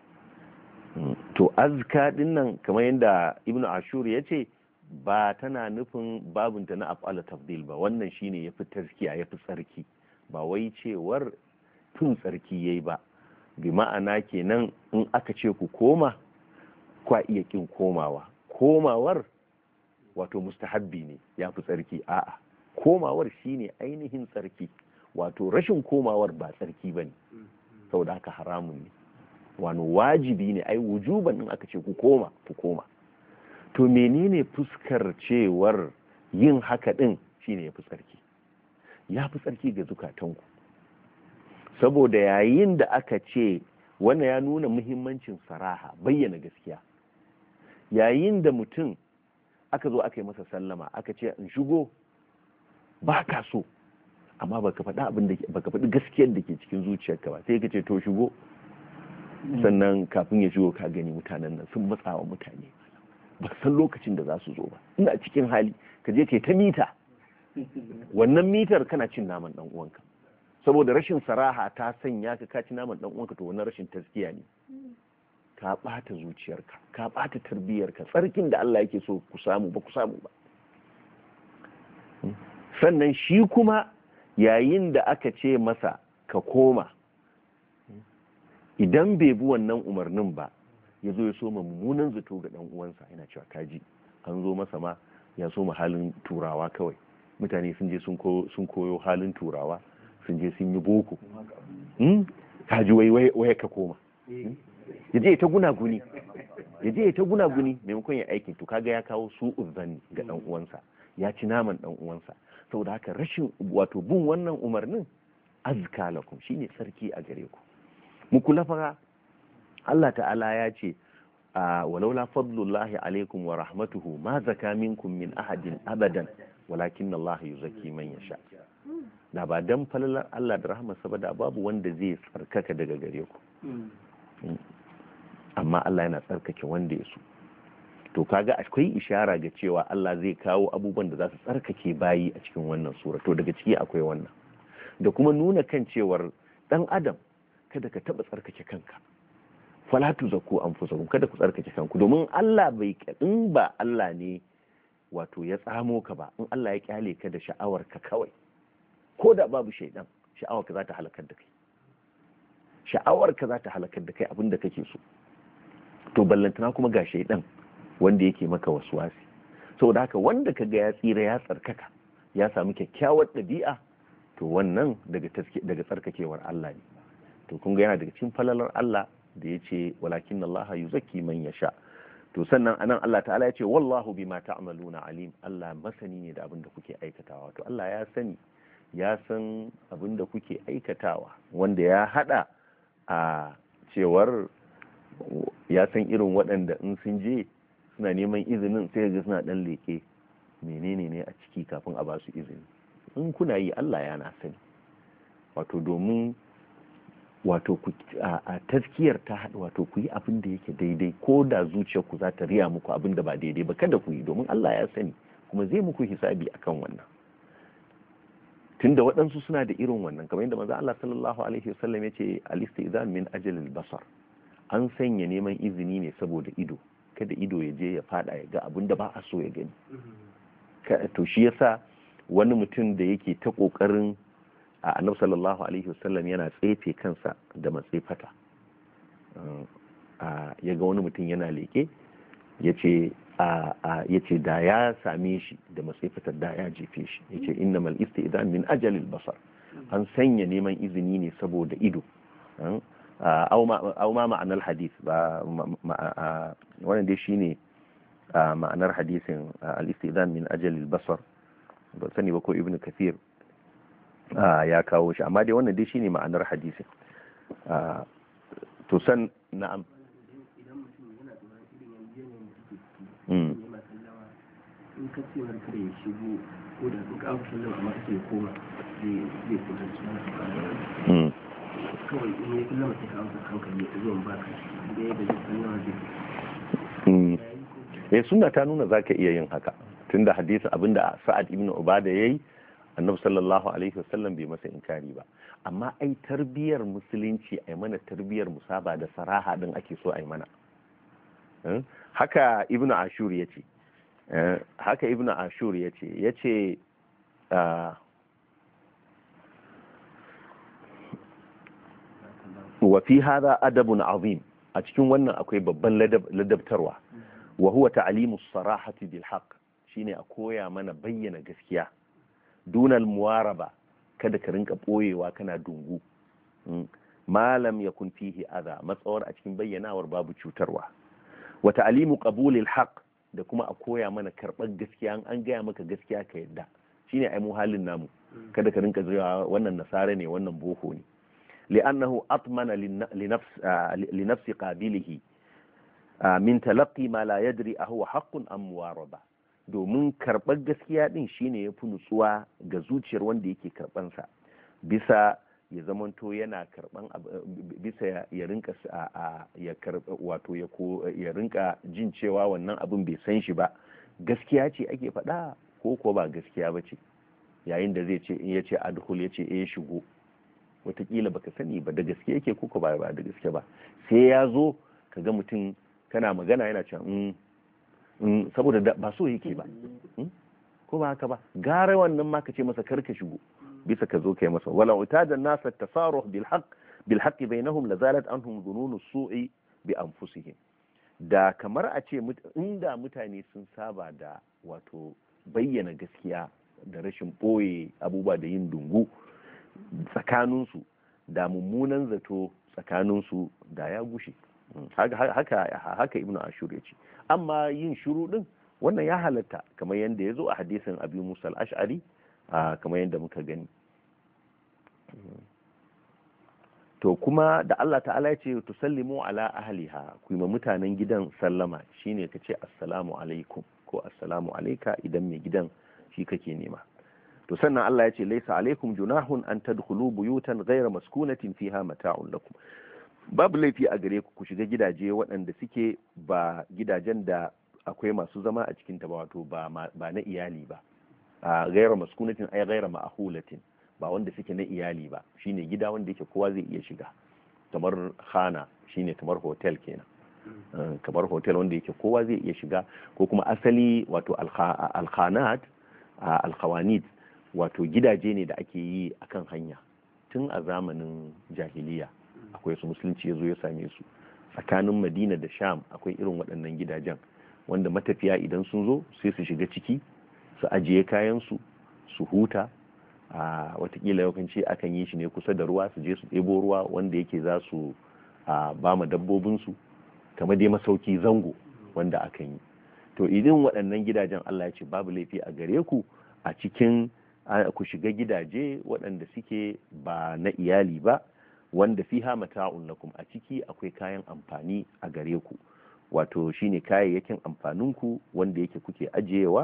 To azka dinnan kamar yadda Ibn Ashur ya ce ba tana nufin babunta na af'ala tafdil ba, wannan shine yafi taskiya yafi tsarki, ba wai cewar tun tsarki yayi ba, bi ma'ana kenan in aka ce ku koma kwa iya kin komawa, komawar wato mustahabbi ne yafi tsarki, a'a komawar shine ainihin tsarki, wato rashin komawar ba tsarki bane, saboda haka haramun ne, wani wajibi ne ai wujuban in aka ce ku koma ku koma. To menene fuskar cewar yin haka din shine yafi tsarki? Yafi tsarki ga zukatanku, saboda yayin da aka ce wannan ya nuna muhimmancin saraha, bayyana gaskiya. Yayin da mutum aka zo aka yi masa sallama aka ce in shigo, ba ka so amma baka faɗi abin da baka faɗi gaskiyar da ke cikin zuciyarka ba, sai ka ce to shigo, sannan kafin ya shigo ka gani mutanen nan sun matsawa mutane, ba san lokacin da za su zo ba, ina cikin hali, ka je kai ta mita, wannan mitar kana cin naman dan uwanka, saboda rashin saraha ta sanya ka ka ci naman dan uwanka, to wannan rashin taskiya ne, ka bata zuciyarka, ka bata tarbiyarka, tsarkin da Allah yake so ku samu ba ku samu ba. Sannan shi kuma yayin da aka ce masa ka koma, idan bai bi wannan umarnin ba, ya zo ya so mummunan zato ga dan uwansa, yana cewa kaji an zo masa ma ya so mu halin turawa kawai, mutane sun je sun koyo halin turawa, sun je sun yi boko, kaji wai wai ka koma, ya je ta gunaguni, ya je ta gunaguni maimakon ya aikin, to kaga ya kawo su uzzani ga dan uwansa, ya ci naman dan uwansa. Saboda haka rashin wato bin wannan umarnin azka lakum shine sarki a gare ku. Mu kula fa Allah ta'ala ya ce walaula fadlullahi alaikum wa rahmatuhu ma zaka minkum min ahadin abadan walakin Allah yuzakki man yasha. Da ba dan falalar Allah da rahmarsa ba da babu wanda zai tsarkaka daga gare ku, amma Allah yana tsarkake wanda ya so. To kaga akwai ishara ga cewa Allah zai kawo abubuwan da za su tsarkake bayi a cikin wannan sura, to daga ciki akwai wannan, da kuma nuna kan cewar dan adam kada ka taba tsarkake kanka, falatu zaku anfusakum, kada ku tsarkake kanku, domin Allah bai, in ba Allah ne wato ya tsamo ka ba, in Allah ya kyale ka da sha'awar ka kawai, ko da babu shaidan, sha'awar ka za ta halakar da kai, sha'awar ka za ta halakar da kai abinda kake so, to ballantana kuma ga shaidan wanda yake maka waswasi. Saboda haka wanda kaga ya tsira ya tsarkaka ya samu kyakkyawar ɗabi'a, to wannan daga daga tsarkakewar Allah ne. To kun ga yana daga cikin falalar Allah da ya ce walakin Allah yuzakki man yasha. To sannan anan Allah ta'ala ya ce wallahu bima ta'maluna alim, Allah masani ne da abin da kuke aikatawa. To Allah ya sani, ya san abin da kuke aikatawa, wanda ya hada a cewar ya san irin waɗanda in sun je suna neman izinin sai ga suna dan leke menene ne a ciki kafin a ba su izini. In kuna yi Allah yana sani, wato domin wato ku a tazkiyar ta haɗu, wato ku yi abin da yake daidai ko da zuciyar ku za ta riya muku abin da ba daidai ba, kada ku yi, domin Allah ya sani kuma zai muku hisabi akan wannan. Tunda waɗansu suna da irin wannan, kamar yadda manzo Allah sallallahu alaihi wasallam yace al-istizan min ajalil basar, an sanya neman izini ne saboda ido, kada ido ya je ya fada ya ga abin da ba a so ya gani. To shi yasa wani mutum da yake ta kokarin a annabi sallallahu alaihi wasallam yana tsefe kansa da matsefata, ya ga wani mutum yana leke yace yace da ya same shi da matsaifatar da ya jefe shi, yace innamal isti'dan min ajalil basar, an sanya neman izini ne saboda ido. Au ma ma'anar hadith ba wannan dai shine ma'anar hadisin al-isti'dan min ajalil basar, ba sani ba ko ibnu kathir ya kawo shi, amma dai wannan dai shine ma'anar hadisin. To san na'am in ka ce wani kare ya shigo ko da duk abu sallama amma kake koma zai zai kusa suna kawai in ya sallama sai ka amsa hankali ya zo ba ka da ya gaji sallama zai eh sunna ta nuna zaka iya yin haka, tunda hadisi abinda Sa'ad ibn Ubada yayi annabi sallallahu alaihi wasallam bai masa inkari ba, amma ai tarbiyar musulunci ai mana tarbiyar musaba da saraha din ake so ai mana. Haka ibnu ashur yace haka ibnu ashur yace yace wa fi hadha adabun azim, a cikin wannan akwai babban ladabtarwa, wa huwa ta'limu as-sarahati bil haqq, shine a koya mana bayyana gaskiya, dunal muwaraba, kada ka rinka boyewa kana dungu, malam yakun fihi adha, matsawar a cikin bayyanawar babu cutarwa. wa ta'limu qabulil haqq, da kuma a koya mana karɓar gaskiya, an gaya maka gaskiya ka yadda, shine ai mu halin namu, kada ka rinka zuwa wannan nasara ne wannan boko ne, li'annahu atmana li nafsi qabilihi min talaqqi ma la yadri ahuwa haqqun am muwaraba, domin karɓar gaskiya din shine yafi nutsuwa ga zuciyar wanda yake karɓan sa, bisa ya zamanto yana karban bisa ya rinka ya karba wato ya ko ya rinka jin cewa wannan abin bai san shi ba, gaskiya ce ake faɗa ko ko ba gaskiya ba ce, yayin da zai ce in ya ce adhul ya ce eh shigo, wataƙila baka sani ba da gaske yake ko ko ba ba da gaske ba, sai ya zo kaga mutum kana magana yana cewa mm saboda ba so yake ba, ko ba haka ba, gara wannan ma ka ce masa karka shigo bisa ka zo kai masa. wala utada an-nas at-tasaruh bil haqq bil haqq bainahum lazalat anhum dhunun as-su'i bi anfusihim, da kamar a ce inda mutane sun saba da wato bayyana gaskiya da rashin boye abubuwa da yin dungu tsakaninsu, da mummunan zato tsakaninsu da ya gushe. haka haka haka ibnu ashur ya ce, amma yin shiru din wannan ya halatta kamar yadda ya zo a hadisin Abi Musa al-Ash'ari, kamar yadda muka gani. To kuma da Allah ta'ala ya ce tusallimu ala ahliha, ku yi mutanen gidan sallama, shine ka ce assalamu alaikum ko assalamu alaika idan mai gidan shi kake nema. To sannan Allah ya ce laisa alaikum junahun an tadkhulu buyutan ghayra maskunatin fiha mata'un lakum, babu laifi a gare ku ku shiga gidaje waɗanda suke ba gidajen da akwai masu zama a cikin ta ba, wato ba na iyali ba, a gaira maskunatin ai gaira ma'ahulatin, ba wanda suke na iyali ba, shine gida wanda yake kowa zai iya shiga, kamar khana shine kamar hotel kenan, kamar hotel wanda yake kowa zai iya shiga, ko kuma asali wato alkhanat alkhawanit, wato gidaje ne da ake yi akan hanya tun a zamanin jahiliya, akwai su musulunci ya zo ya same su tsakanin Madina da Sham, akwai irin waɗannan gidajen wanda matafiya idan sun zo sai su shiga ciki su ajiye kayansu su huta, a watakila yawanci akan yi shi ne kusa da ruwa, su je su ɗebo ruwa wanda yake za su ba ma dabbobinsu, kamar dai masauki zango wanda akan yi. To idan waɗannan gidajen Allah ya ce babu laifi a gare ku a cikin ku shiga gidaje waɗanda suke ba na iyali ba, wanda fiha mata'un lakum, a ciki akwai kayan amfani a gare ku, wato shine kayayyakin amfaninku wanda yake kuke ajiyewa.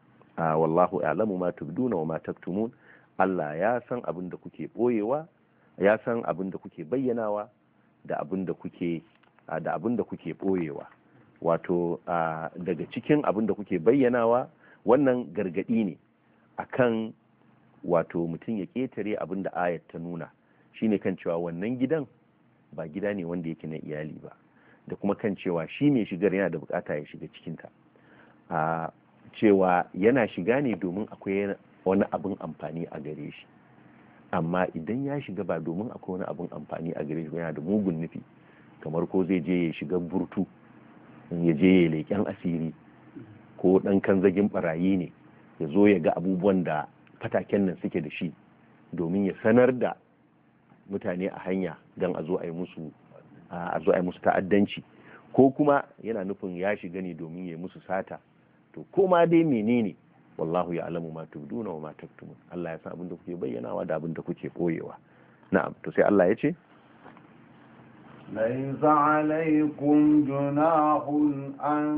a wallahu a'lamu ma tubduna wa ma taktumun, Allah ya san abin da kuke boyewa ya san abin da kuke bayyanawa da abin da kuke da abin da kuke boyewa. Wato daga cikin abin da kuke bayyanawa wannan gargadi ne akan wato mutum ya ketare abin da ayat ta nuna, shine kan cewa wannan gidan ba gida ne wanda yake na iyali ba, da kuma kan cewa shi mai shigar yana da bukata ya shiga cikinta, a cewa yana shiga ne domin akwai wani abin amfani a gare shi, amma idan ya shiga ba domin akwai wani abin amfani a gare shi yana da mugun nufi, kamar ko zai je ya shiga burtu, ya je ya leƙen asiri, ko ɗan kanzagin barayi ne ya zo ya ga abubuwan da fataken nan suke da shi domin ya sanar da mutane a hanya don a zo a yi musu a zo a yi musu ta'addanci, ko kuma yana nufin ya shiga ne domin ya yi musu sata, to koma dai menene wallahu ya alamu ma tubduna wa ma taktumun, Allah ya san abin da kuke bayyanawa da abin da kuke koyewa. Na'am, to sai Allah ya ce laysa alaykum junahun an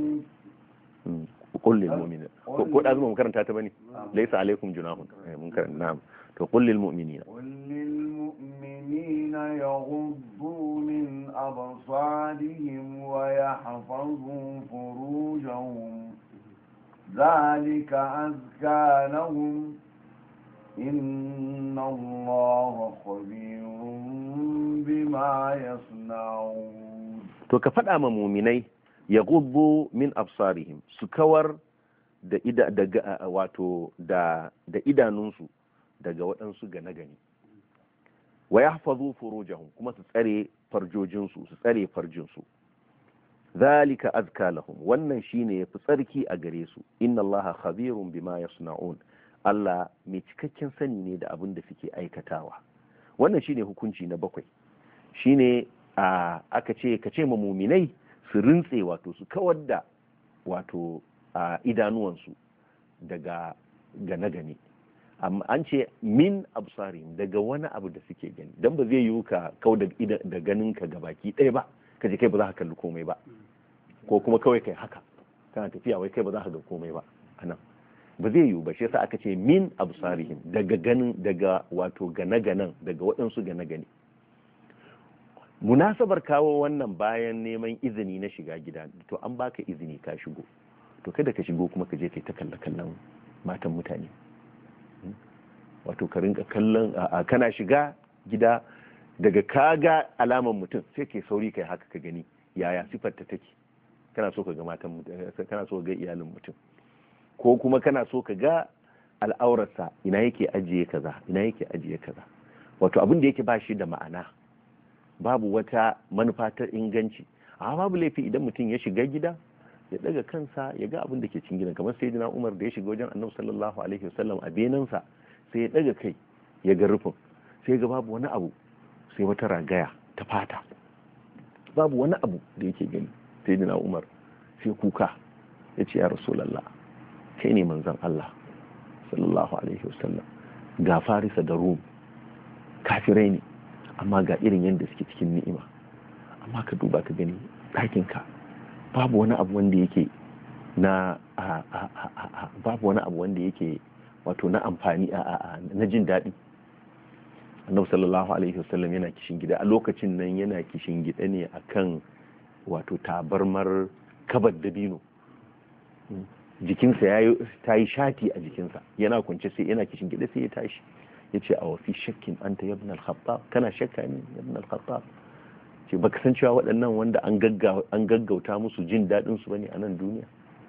qul lil mu'minina ko da zuma mun karanta ta bane laysa alaykum junahun mun karanta. Na'am, to qul lil mu'minina qul lil mu'minina yaghuddu min absarihim wa yahfazu furujahum ذلك أزكى لهم إن الله خبير بما يصنعون. to ka faɗa ma muminai ya gubbu min absarihim, su kawar da ida daga wato da da idanunsu daga waɗansu gane gani, wa yahfazu furujahum, kuma su tsare farjojinsu, su tsare farjinsu. zalika azka lahum, wannan shine yafi tsarki a gare su. inna allaha khabirun bima yasna'un, Allah mai cikakken sani ne da abin da suke aikatawa. Wannan shine hukunci na bakwai, shine a aka ce ka ce ma muminai su rintse, wato su kawar da wato a idanuwansu daga gane gane, amma an ce min absarihim, daga wani abu da suke gani, dan ba zai yiwu ka kau da ganin ka gabaki ɗaya ba, ka je kai ba za ka kalli komai ba, ko kuma kawai kai haka kana tafiya wai kai ba za ka ga komai ba, anan ba zai yiwu ba. Shi yasa aka ce min absarihim, daga ganin, daga wato gane-ganen, daga waɗansu gane-gane. Munasabar kawo wannan bayan neman izini na shiga gida, to an baka izini ka shigo, to kada ka shigo kuma ka je kai ta kalle-kallen matan mutane, wato ka rinka kallon kana shiga gida daga kaga alaman mutum sai kai sauri kai haka ka gani yaya sifar ta take, kana so ka ga matan, kana so ka ga iyalin mutum, ko kuma kana so ka ga al'aurarsa, ina yake ajiye kaza, ina yake ajiye kaza, wato abin da yake ba shi da ma'ana, babu wata manufa ta inganci. amma babu laifi idan mutum ya shiga gida ya daga kansa ya ga abin da ke cikin gidan, kamar sayyidina Umar da ya shiga wajen Annabi sallallahu alaihi wasallam a benansa, sai ya daga kai ya ga rufin, sai ga babu wani abu sai wata ragaya ta fata, babu wani abu da yake gani. sayyidina Umar sai kuka ya ce ya Rasulullah, kai ne manzon Allah sallallahu alaihi wasallam, ga Farisa da Rum kafirai ne, amma ga irin yadda suke cikin ni'ima, amma ka duba ka gani ɗakinka babu wani abu wanda yake na babu wani abu wanda yake wato na amfani na jin daɗi. Annabi sallallahu alaihi wasallam yana kishin gida, a lokacin nan yana kishin gida ne akan wato tabarmar kabar dabino, jikinsa ya ta yi shati a jikinsa, yana kwance sai yana kishin gida sai ya tashi ya ce a wafi shakkin anta ibn al-Khattab, kana shakka ne ibn al-Khattab, ce baka san cewa waɗannan wanda an gaggauta musu jin daɗin su bane a nan duniya.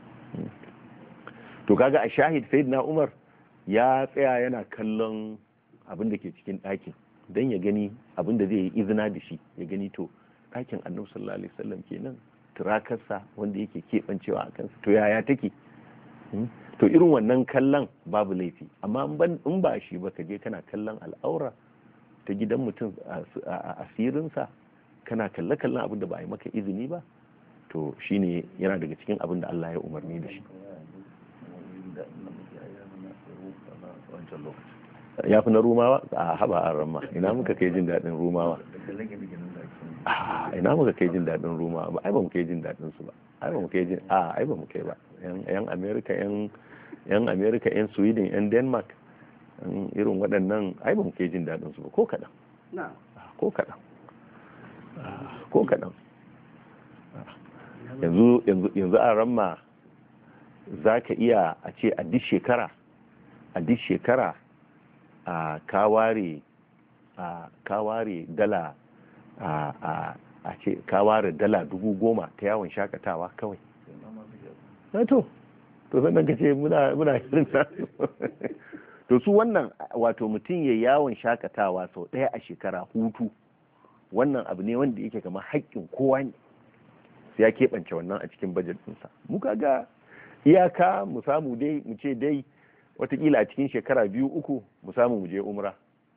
To kaga a shahid sayyidina Umar ya tsaya yana kallon abin da ke cikin ɗakin don ya gani abin da zai yi izina da shi, ya gani to ɗakin Annabi sallallahu alaihi wasallam kenan, turakarsa wanda yake keɓancewa a kansa, to yaya take. To irin wannan kallon babu laifi, amma in ba shi ba ka je kana kallon al'aura ta gidan mutum a asirinsa, kana kalle-kallon abin da ba a yi maka izini ba, to shine yana daga cikin abin da Allah ya umarni da shi. Ya fi na rumawa a haba a ramma, ina muka kai jin daɗin rumawa, ina muka kai jin daɗin rumawa ba, ai ba mu kai jin daɗin su ba, ai ba mu kai jin a ai ba mu kai ba. yan America, yan yan America, yan Sweden, yan Denmark, irin waɗannan ai ba mu kai jin daɗin su ba ko kaɗan. ko kaɗan ko kaɗan yanzu yanzu a ramma za ka iya a ce a duk shekara a duk shekara a kaware a kaware dala a a ce kaware dala dubu goma ta yawon shakatawa kawai na to to sannan ka ce muna muna irin to su wannan wato mutum ya yawon shakatawa sau ɗaya a shekara hutu wannan abu ne wanda yake kamar haƙƙin kowa ne sai ya keɓance wannan a cikin bajet ɗinsa mu kaga iyaka mu samu dai mu ce dai watakila a cikin shekara biyu uku mu samu mu je umra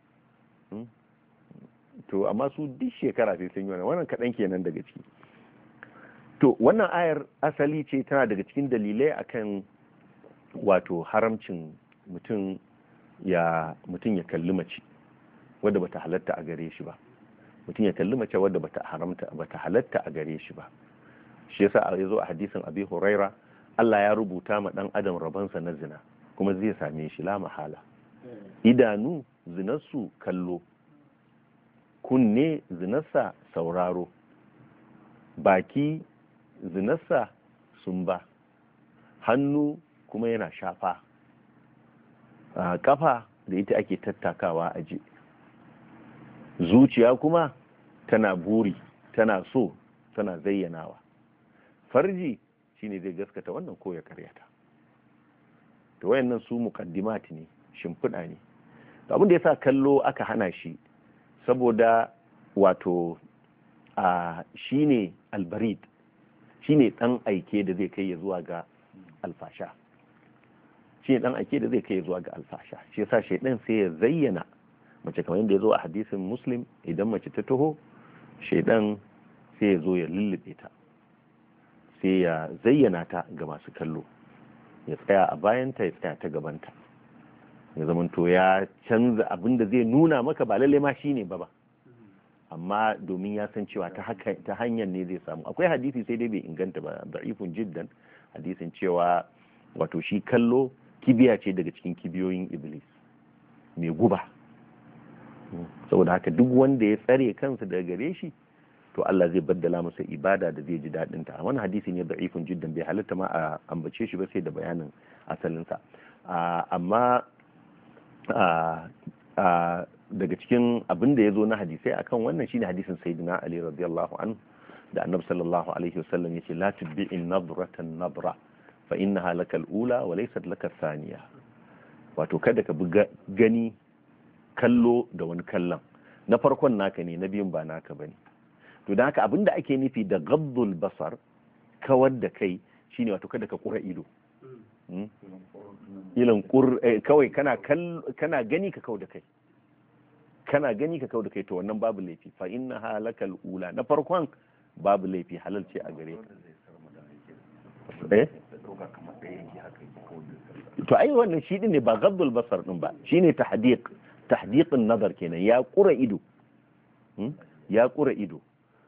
to amma su duk shekara sai sun yi wannan wannan kaɗan kenan daga ciki to wannan ayar asali ce tana daga cikin dalilai akan wato haramcin mutum ya mutum ya kalli mace wadda bata halatta a gare shi ba mutum ya kalli mace wadda bata haramta bata halatta a gare shi ba shi yasa a yazo a hadisin Abi Huraira Allah ya rubuta ma dan adam rabansa na zina kuma zai same shi la mahala idanu zinarsu kallo kunne zinarsa sauraro baki zinarsa sumba hannu kuma yana shafa kafa da ita ake tattakawa a je zuciya kuma tana buri tana so tana zayyanawa farji shine zai gaskata wannan ko ya karyata to wayannan su muqaddimat ne shimfiɗa ne to abin da yasa kallo aka hana shi saboda wato a shine albarid shine dan aike da zai kai ya zuwa ga alfasha shine dan aike da zai kai ya zuwa ga alfasha shi yasa shaydan sai ya zayyana mace kamar yadda ya zo a hadisin muslim idan mace ta taho shaydan sai ya zo ya lullube ta sai ya zayyana ta ga masu kallo ya tsaya a bayanta ya tsaya ta gabanta ya zamanto ya canza abin da zai nuna maka ba lalle ma shine ba ba amma domin ya san cewa ta haka ta hanyar ne zai samu akwai hadisi sai dai bai inganta ba da'ifun jiddan hadisin cewa wato shi kallo kibiya ce daga cikin kibiyoyin iblis mai guba saboda haka duk wanda ya tsare kansa daga gare shi to Allah zai baddala masa ibada da zai ji daɗin ta wannan hadisi ne da'ifun jiddan bai halatta ma a ambace shi ba sai da bayanin asalinsa amma daga cikin abin da ya zo na hadisai akan wannan shine hadisin sayyidina Ali radiyallahu anhu da annabi sallallahu alaihi wasallam yace la tudbi'in nadratan nabra fa innaha lakal ula wa laysat lakal thaniya wato kada ka buga gani kallo da wani kallon na farkon naka ne na biyun ba naka bane to dan haka abinda ake nufi da ghaddul basar kawar da kai shine wato kada ka kura ido ilan kur kawai kana kana gani ka kau da kai kana gani ka kau da kai to wannan babu laifi fa inna halakal ula na farkon babu laifi halal ce a gare ka eh to ai wannan shi din ne ba gaddul basar din ba shine tahdiq tahdiqin nazar kenan ya kura ido ya kura ido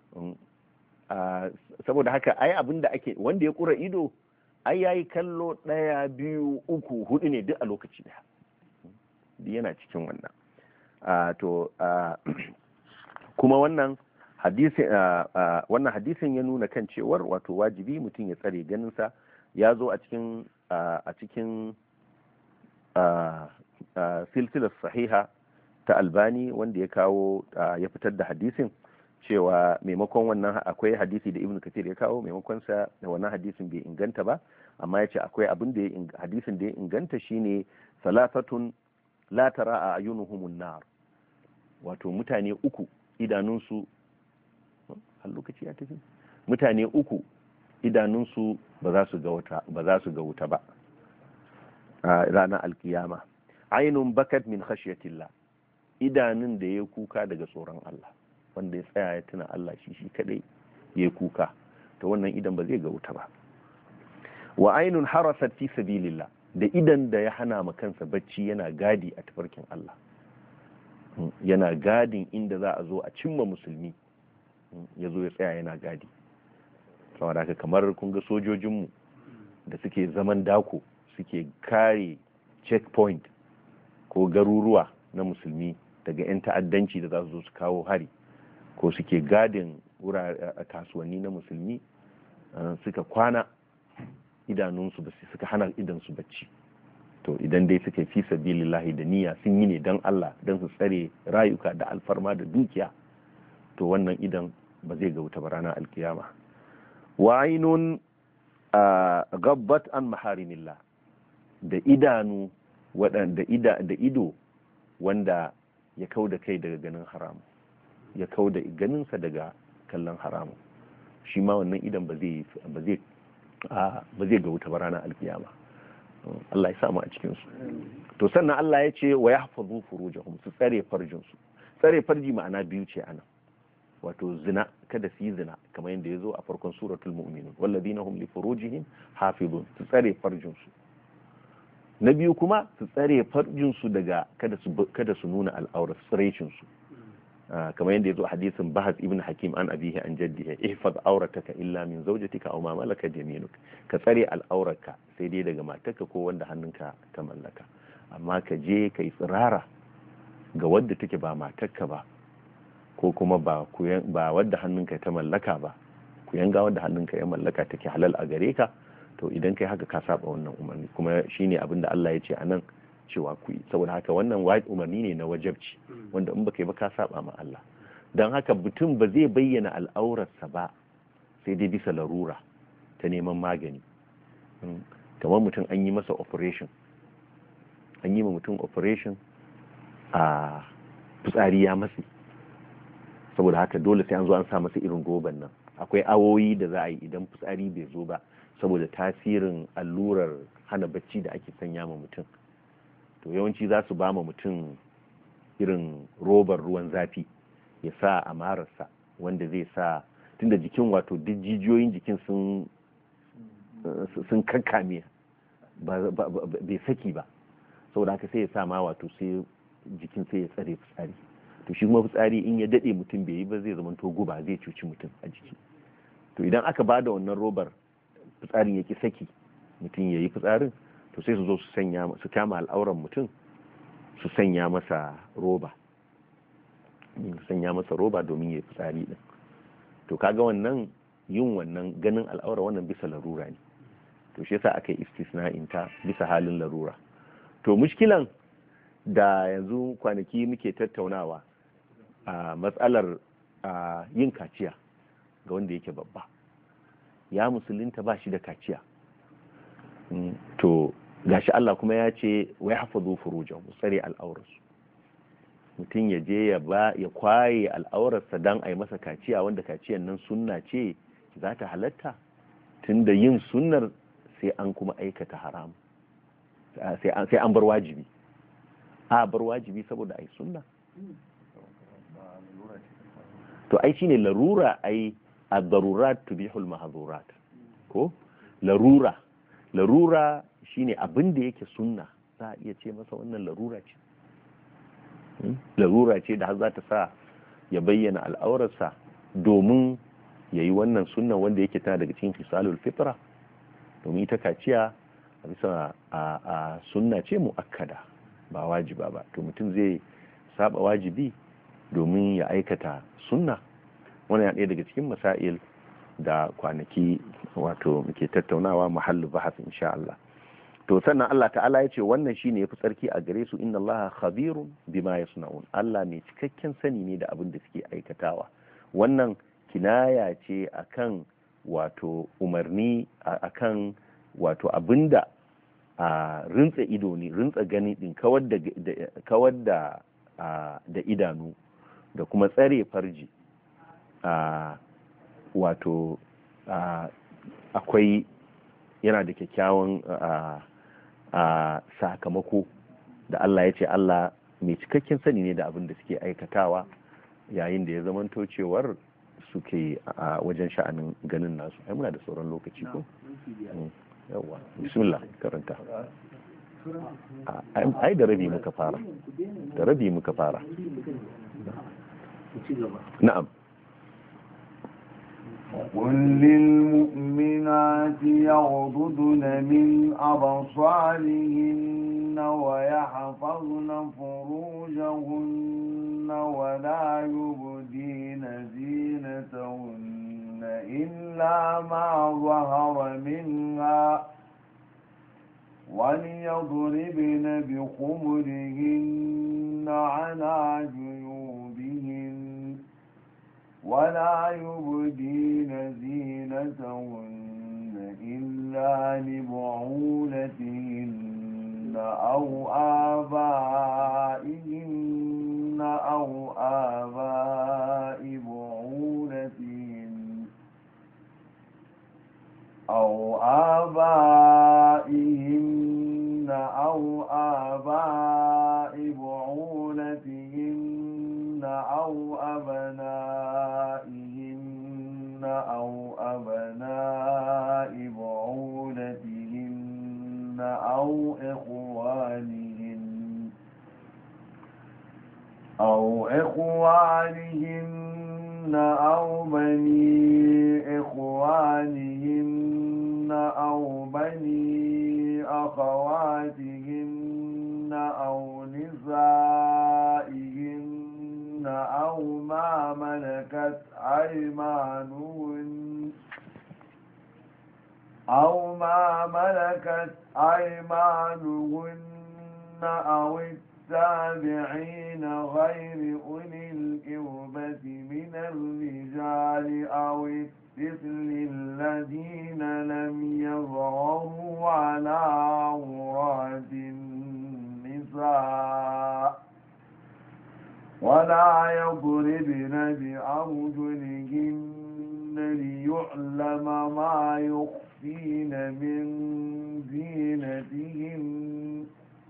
saboda haka ai abinda ake wanda ya kura ido ai yayi kallo daya biyu uku hudu ne duk a lokaci daya yana cikin wannan Uh, to uh, kuma wannan hadisin uh, uh, wannan hadisin ya nuna kan cewar wato wajibi mutum ya tsare ganinsa ya zo a cikin uh, a cikin uh, uh, silsilar sahiha ta Albani wanda ya kawo uh, ya fitar da hadisin cewa maimakon wannan akwai hadisi da Ibn Kathir ya kawo maimakon sa wannan hadisin bai inganta ba amma ya ce akwai abin da ya hadisin da ya inganta shine salafatun la tara a ayunuhumun nar wato mutane uku idanunsu har lokaci ya tafi mutane uku idanunsu ba za su ga wuta ba za su ga wuta ba a ranar alkiyama ainun bakat min khashyatillah idanun da ya kuka daga tsoron Allah wanda ya tsaya ya tuna Allah shi shi kadai ya kuka to wannan idan ba zai ga wuta ba wa ainun harasat fi sabilillah da idan da ya hana ma kansa bacci yana gadi a tafarkin Allah yana gadin inda za a zo a cimma musulmi ya zo ya tsaya yana gadi saboda haka kamar kun ga sojojinmu da suke zaman dako suke kare checkpoint ko garuruwa na musulmi daga 'yan ta'addanci da za su zo su kawo hari ko suke gadin a kasuwanni na musulmi suka kwana idanunsu suka hana idansu bacci, to idan dai suka fi sabilillahi da niyya sun yi ne don Allah don su tsare rayuka da alfarma da dukiya, to wannan idan ba zai ga wuta ba ranar alkiyama. wa ainun gabbat an maharimillah, da idanu waɗanda da ido wanda ya kau da kai daga ganin haramu, ya kau da ganinsa daga kallon haramu, shi ma wannan idan ba zai ba zai ga wuta ba ranar alkiyama. Allah ya samu a cikinsu. To sannan Allah ya ce wa yahfazu furujahum, su tsare farjinsu. Tsare farji ma'ana biyu ce anan, wato zina, kada su yi zina kamar yadda ya zo a farkon suratul mu'minun, walladina hum li furujihim hafizun, su tsare farjinsu. Na biyu kuma su tsare farjinsu daga kada su kada su nuna al'aurar tsiraicinsu, kamar yadda ya zo a hadisin Bahas ibn Hakim an abihi an jaddihi, ihfaz aurataka illa min zawjatika aw ma malakat yaminuk, ka tsare al'aurarka sai dai daga matarka ko wanda hannunka ta mallaka, amma ka je kai tsirara ga wadda take ba matarka ba ko kuma ba ba wadda hannunka ta mallaka ba, ku yanga wadda hannunka ya mallaka take halal a gare ka, to idan kai haka ka saba wannan umarni, kuma shine abin da Allah ya ce anan cewa ku yi. Saboda haka wannan umarni ne na wajabci wanda in baka yi ba ka saba ma Allah. Don haka mutum ba zai bayyana al'aurarsa ba sai dai bisa larura ta neman magani, kamar mutum an yi masa operation an yi ma mutum operation a fitsari ya matsi, saboda haka dole sai an zo an sa masa irin roban nan, akwai awoyi da za a yi idan fitsari bai zo ba saboda tasirin allurar hana bacci da ake sanya ma mutum, to yawanci za su ba ma mutum irin robar ruwan zafi ya sa a mararsa, wanda zai sa tunda jikin wato duk jijiyoyin jikin sun sun kankame bai saki ba, saboda haka sai ya sa ma wato sai jikin sai ya tsare fitsari, to shi kuma fitsari in ya dade mutum bai yi ba zai zama to guba, zai cuci mutum a jiki. To idan aka ba da wannan robar fitsarin yake saki mutum ya yi fitsarin, to sai su zo su sanya su kama al'auran mutum su sanya masa roba su sanya masa roba domin ya yi fitsari din. To kaga wannan yin wannan ganin al'aura wannan bisa larura ne, to shi yasa aka yi istisna'in ta bisa halin larura. To mushkilan da yanzu kwanaki muke tattaunawa a matsalar yin kaciya ga wanda yake babba, ya musulunta ba shi da kaciya, to gashi Allah kuma ya ce wa yahfazu furujahum, tsare al'aurarsu, mutum ya je ya ba ya kwaye al'aurarsa dan ai masa kaciya, wanda kaciyan nan sunna ce za ta halatta, tunda yin sunnar sai an kuma aikata haram, sai an bar wajibi, a bar wajibi saboda ai sunna. To ai shine larura, ai ad-darurat tubihul mahdhurat, ko larura larura shine abin da yake sunna, za a iya ce masa wannan larura ce, larura ce da har za ta sa ya bayyana al'aurarsa domin ya yi wannan sunna wanda yake tana daga cikin fisalul fitra, domin ita kaciya a bisa a sunna ce mu'akkada ba wajiba ba, to mutum zai saba wajibi domin ya aikata sunna. Wannan ya ɗaya daga cikin masail da kwanaki wato muke tattaunawa mahallu bahas insha Allah. To sannan Allah ta'ala ya ce wannan shine yafi tsarki a gare su, inna Allah khabirun bima yasna'un, Allah mai cikakken sani ne da abin da suke aikatawa. Wannan kinaya ce akan wato umarni akan wato abinda a rintsa ido ne, rintsa gani din, kawar da kawar da da idanu da kuma tsare farji, a wato akwai yana da kyakkyawan a sakamako da Allah ya ce Allah mai cikakken sani ne da abin da suke aikatawa yayin da ya zamanto cewar suke a wajen sha'anin ganin nasu. Ai muna da sauran lokaci ko? Yawwa, bismillah, karanta. Ai da rabi muka fara, da rabi muka fara. Na'am. قل للمؤمنات يغضضن من أبصارهن ويحفظن فروجهن ولا يبدين زينتهن إلا ما ظهر منها وليضربن بخمرهن على جيوبهن ولا يبدين زينتهن إلا لبعولتهن أو آبائهن أو آباء بعولتهن أو آبائهن أو آباء بعولتهن أو أبنائهن أو أبناء بعولتهن أو إخوانهن أو إخوانهن أو بني إخوانهن أو بني أخواتهن أو نسائهن أو ما ملكت أيمانهن أو ما ملكت أيمانهن أو التابعين غير أولي الإربة من الرجال أو الطفل الذين لم يظهروا على عورات النساء ولا يضربن بأرجلهن ليعلم ما يخفين من زينتهن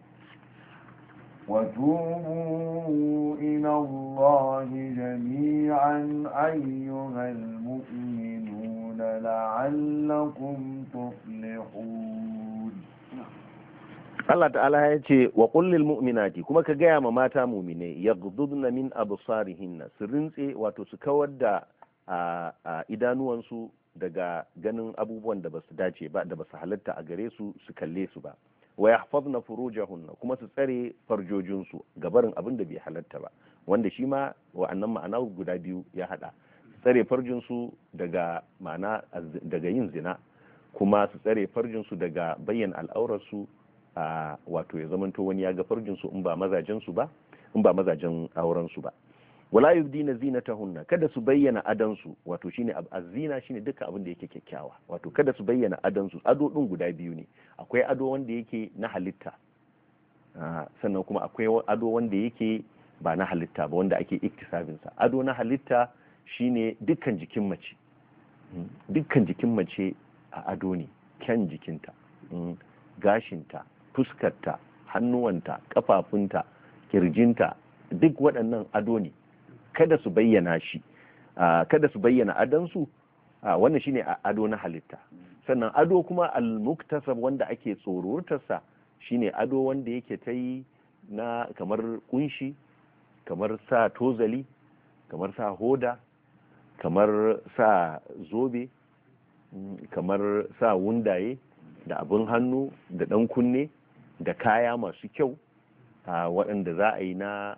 وتوبوا إلى الله جميعا أيها المؤمنون لعلكم تفلحون. Allah ta'ala ya ce wa kullil mu'minati kuma ka gaya ma mata mu'mine yaghdudna min absarihinna su rintse wato su kawar da idanuwansu daga ganin abubuwan da basu dace ba da basu halatta a gare su su kalle su ba wa yahfazna furujahunna kuma su tsare farjojinsu gabarin abin da bai halatta ba wanda shi ma wa'annan ma'ana guda biyu ya hada tsare farjinsu daga ma'ana daga yin zina kuma su tsare farjinsu daga bayyana al'aurarsu a wato ya zamanto wani ya ga farjinsu in ba mazajen su ba in ba mazajen auren su ba wala yubdina zinatahunna kada su bayyana adansu wato shine azina shine duka abin da yake kyakkyawa wato kada su bayyana adansu ado din guda biyu ne akwai ado wanda yake na halitta sannan kuma akwai ado wanda yake ba na halitta ba wanda ake iktisabin sa ado na halitta shine dukkan jikin mace dukkan jikin mace a ado ne kyan jikinta gashinta fuskarta hannuwanta kafafunta kirjinta duk waɗannan ado ne kada su bayyana shi kada su bayyana adansu wannan shine ado na halitta sannan ado kuma al-muktasab wanda ake tsorotarsa shine ado wanda yake ta yi na kamar kunshi kamar sa tozali kamar sa hoda kamar sa zobe kamar sa wundaye da abin hannu da ɗan kunne da kaya masu kyau waɗanda za a yi na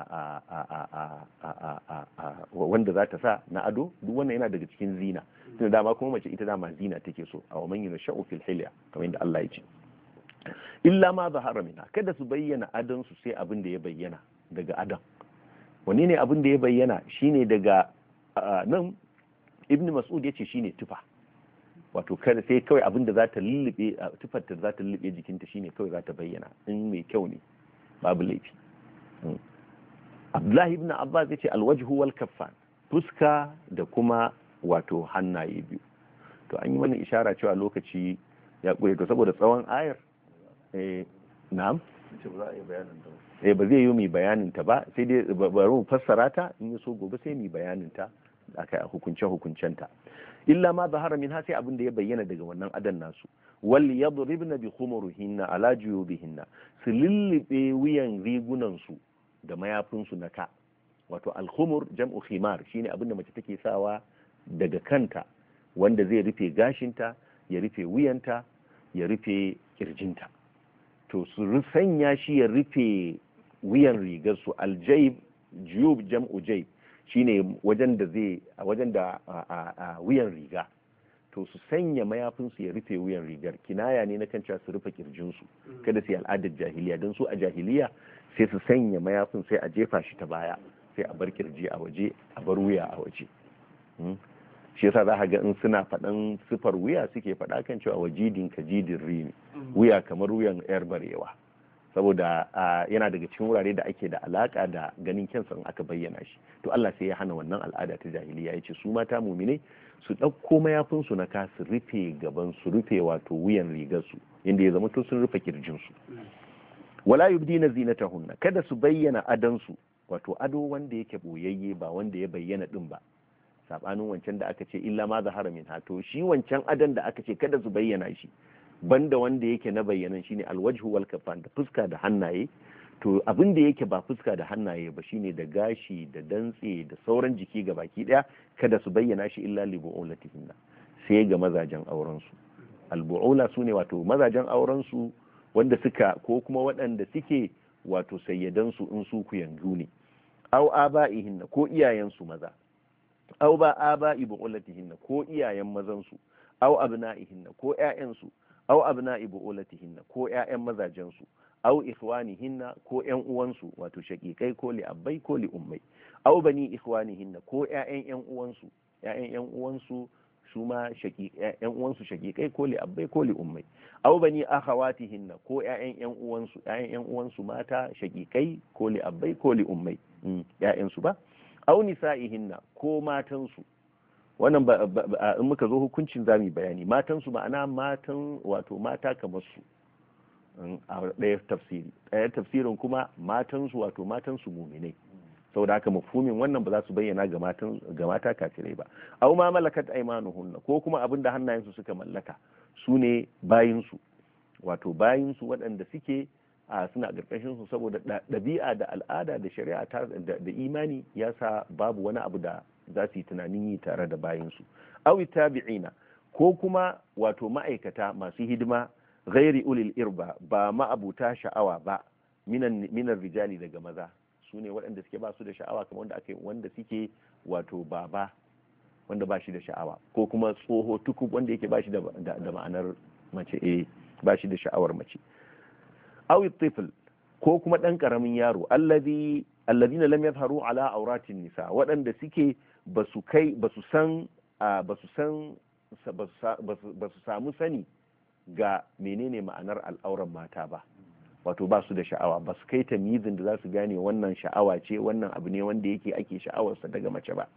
wanda za ta sa na ado duk wannan yana daga cikin zina tunda dama kuma mace ita dama zina take so a wa manyan sha'u fil hilya kamar yadda Allah ya ce illa ma zahara minha kada su bayyana adon su sai abin da ya bayyana daga adon wani ne abin da ya bayyana shine daga nan ibn mas'ud yace shine tufa wato kada sai kawai abin da za ta lullube tufar ta za ta lullube jikinta shine kawai za ta bayyana in mai kyau ne babu laifi Abdullahi ibn Abbas yace alwajhu wal kaffan fuska da kuma wato hannaye biyu to an yi mana ishara cewa lokaci ya kure to saboda tsawon ayar eh na'am eh ba zai yi mai bayanin ta ba sai dai bari mu fassara ta in ya so gobe sai mu bayanin ta akai a hukunce hukuncenta illa ma zahara min sai abin da ya bayyana daga wannan adan nasu wal yadribna bi khumurihinna ala juyubihinna su lillibe wuyan rigunan su da mayafin su na ka wato al khumur jam'u khimar shine abin da mace take sawa daga kanta wanda zai rufe gashinta ya rufe wuyanta ya rufe kirjinta to su sanya shi ya rufe wuyan rigar su aljayb juyub jam'u jayb shine wajen da zai wajen da a wuyan riga, to su sanya mayafinsu ya rufe wuyan rigar, kinaya ne na kan cewa su rufe kirjinsu, kada su yi al'adar jahiliya, don su a jahiliya sai su sanya mayafin sai a jefa shi ta baya, sai a bar kirji a waje, a bar wuya a waje. Shi yasa za ka ga in suna faɗan sifar wuya suke faɗa kan cewa wajidin ka jidin rini, wuya kamar wuyan yar barewa, saboda yana daga cikin wurare da ake da alaka da ganin kyansa in aka bayyana shi. To Allah sai ya hana wannan al'ada ta jahiliya, ya ce su mata muminai su ɗauko mayafinsu na ka su rufe gaban su rufe wato wuyan rigarsu inda ya zama to sun rufe kirjinsu. Wala yubdina zinatahunna, kada su bayyana adansu, wato ado wanda yake boyayye ba wanda ya bayyana din ba, sabanin wancan da aka ce illa ma zahara min ha, to shi wancan adan da aka ce kada su bayyana shi banda wanda yake na bayyanan shine alwajhu wal kafan, da fuska da hannaye. To abin da yake ba fuska da hannaye ba shine da gashi da dantse da sauran jiki ga baki daya, kada su bayyana shi illa li bu'ulatihinna, sai ga mazajen auren su. Albu'ula sune wato mazajen auren su wanda suka ko kuma waɗanda suke wato sayyadan su in su kuyangu ne, aw aba'ihinna ko iyayen su maza, aw ba aba'i bu'ulatihinna ko iyayen mazan su, aw abna'ihinna ko ƴaƴan su, aw abna'i bu'ulatihinna ko ƴaƴan mazajen su, aw ikhwanihinna ko ƴan uwansu wato shaqiqai ko li abbai ko li ummai, aw bani ikhwanihinna ko ƴaƴan ƴan uwansu, ƴaƴan ƴan uwansu su ma shaqiqai ƴan uwansu shaqiqai ko li abbai ko li ummai, aw bani akhawatihinna ko ƴaƴan ƴan uwansu, ƴaƴan ƴan uwansu mata shaqiqai ko li abbai ko li ummai, ƴaƴan su ba, aw nisa'ihinna ko matan su. Wannan ba in muka zo hukuncin zamu bayani matan su, ma'ana matan wato mata kamar su a ɗaya tafsiri, ɗaya tafsirin kuma matansu wato matansu muminai, saboda haka mafhumin wannan ba za su bayyana ga matan ga mata kafirai ba. Aw ma malakat aymanuhunna ko kuma abinda hannayensu suka mallaka, su ne bayinsu, wato bayinsu waɗanda suke a suna ƙarƙashin su, saboda ɗabi'a da al'ada da shari'a da imani ya sa babu wani abu da za su yi tunanin yi tare da bayinsu. Aw tabi'ina ko kuma wato ma'aikata masu hidima ghairi ulil irba, ba ma'abuta sha'awa ba, minan minan rijali daga maza, su ne waɗanda suke ba su da sha'awa kamar wanda ake wanda suke wato baba wanda ba shi da sha'awa, ko kuma tsoho tukub wanda yake ba shi da, da, ma'anar mace, eh ba shi da sha'awar mace. Aw tifl ko kuma ɗan ƙaramin yaro, allazi alladhina lam yadhharu ala auratin nisa, waɗanda suke ba su kai ba su san ba su san ba su samu sani ga menene ma'anar al'auran mata ba, wato ba su da sha'awa, ba su kai tamyizin da za su gane wannan sha'awa ce, wannan abu ne wanda yake ake sha'awarsa daga mace ba.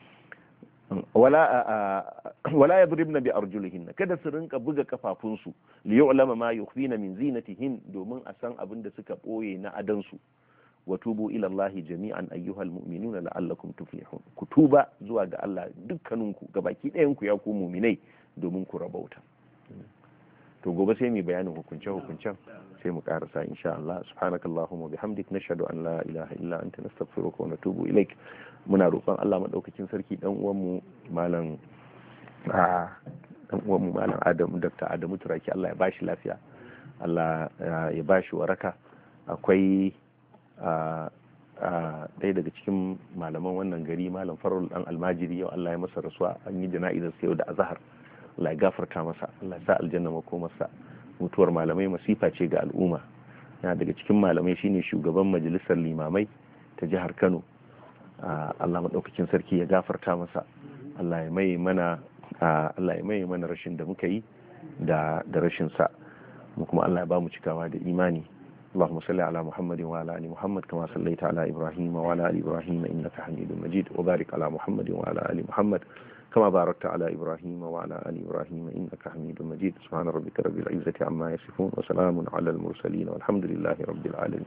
wala wala yadribna bi arjulihin, kada su rinka buga kafafunsu li yu'lama ma yukhfina min zinatihin, domin a san abin da suka boye na adansu. wa tubu ila Allah jami'an ayyuhal mu'minuna la'allakum tuflihun, ku tuba zuwa ga Allah dukkaninku gabaki ɗayan ku ya ku mu'minai domin ku rabauta. To gobe sai mu bayanin hukunce hukuncen sai mu karasa insha Allah. Subhanakallahumma bihamdik nashhadu an la ilaha illa anta nastaghfiruka wa natubu ilaik. Muna roƙon Allah madaukakin sarki dan uwan mu malam a dan uwan mu malam Adam Dr. Adamu Turaki, Allah ya bashi lafiya, Allah ya bashi waraka. Akwai a ɗaya daga cikin malaman wannan gari malam Farul dan Almajiri, yau Allah ya masa rasuwa, an yi jana'izar sa yau da azhar. Allah ya gafarta masa, Allah ya sa aljanna makomarsa. Mutuwar malamai masifa ce ga al'umma. Yana daga cikin malamai shine shugaban majalisar limamai ta jihar Kano. Allah madaukakin sarki ya gafarta masa. Allah ya mai mana Allah ya mai mana rashin da muka yi da da rashin sa. Mu kuma Allah ya ba mu cikawa da imani. اللهم صل على محمد وعلى ال محمد كما صليت على ابراهيم وعلى ال ابراهيم انك حميد مجيد، وبارك على محمد وعلى ال محمد كما باركت على ابراهيم وعلى ال ابراهيم انك حميد مجيد. سبحان ربك رب العزة عما يصفون وسلام على المرسلين والحمد لله رب العالمين.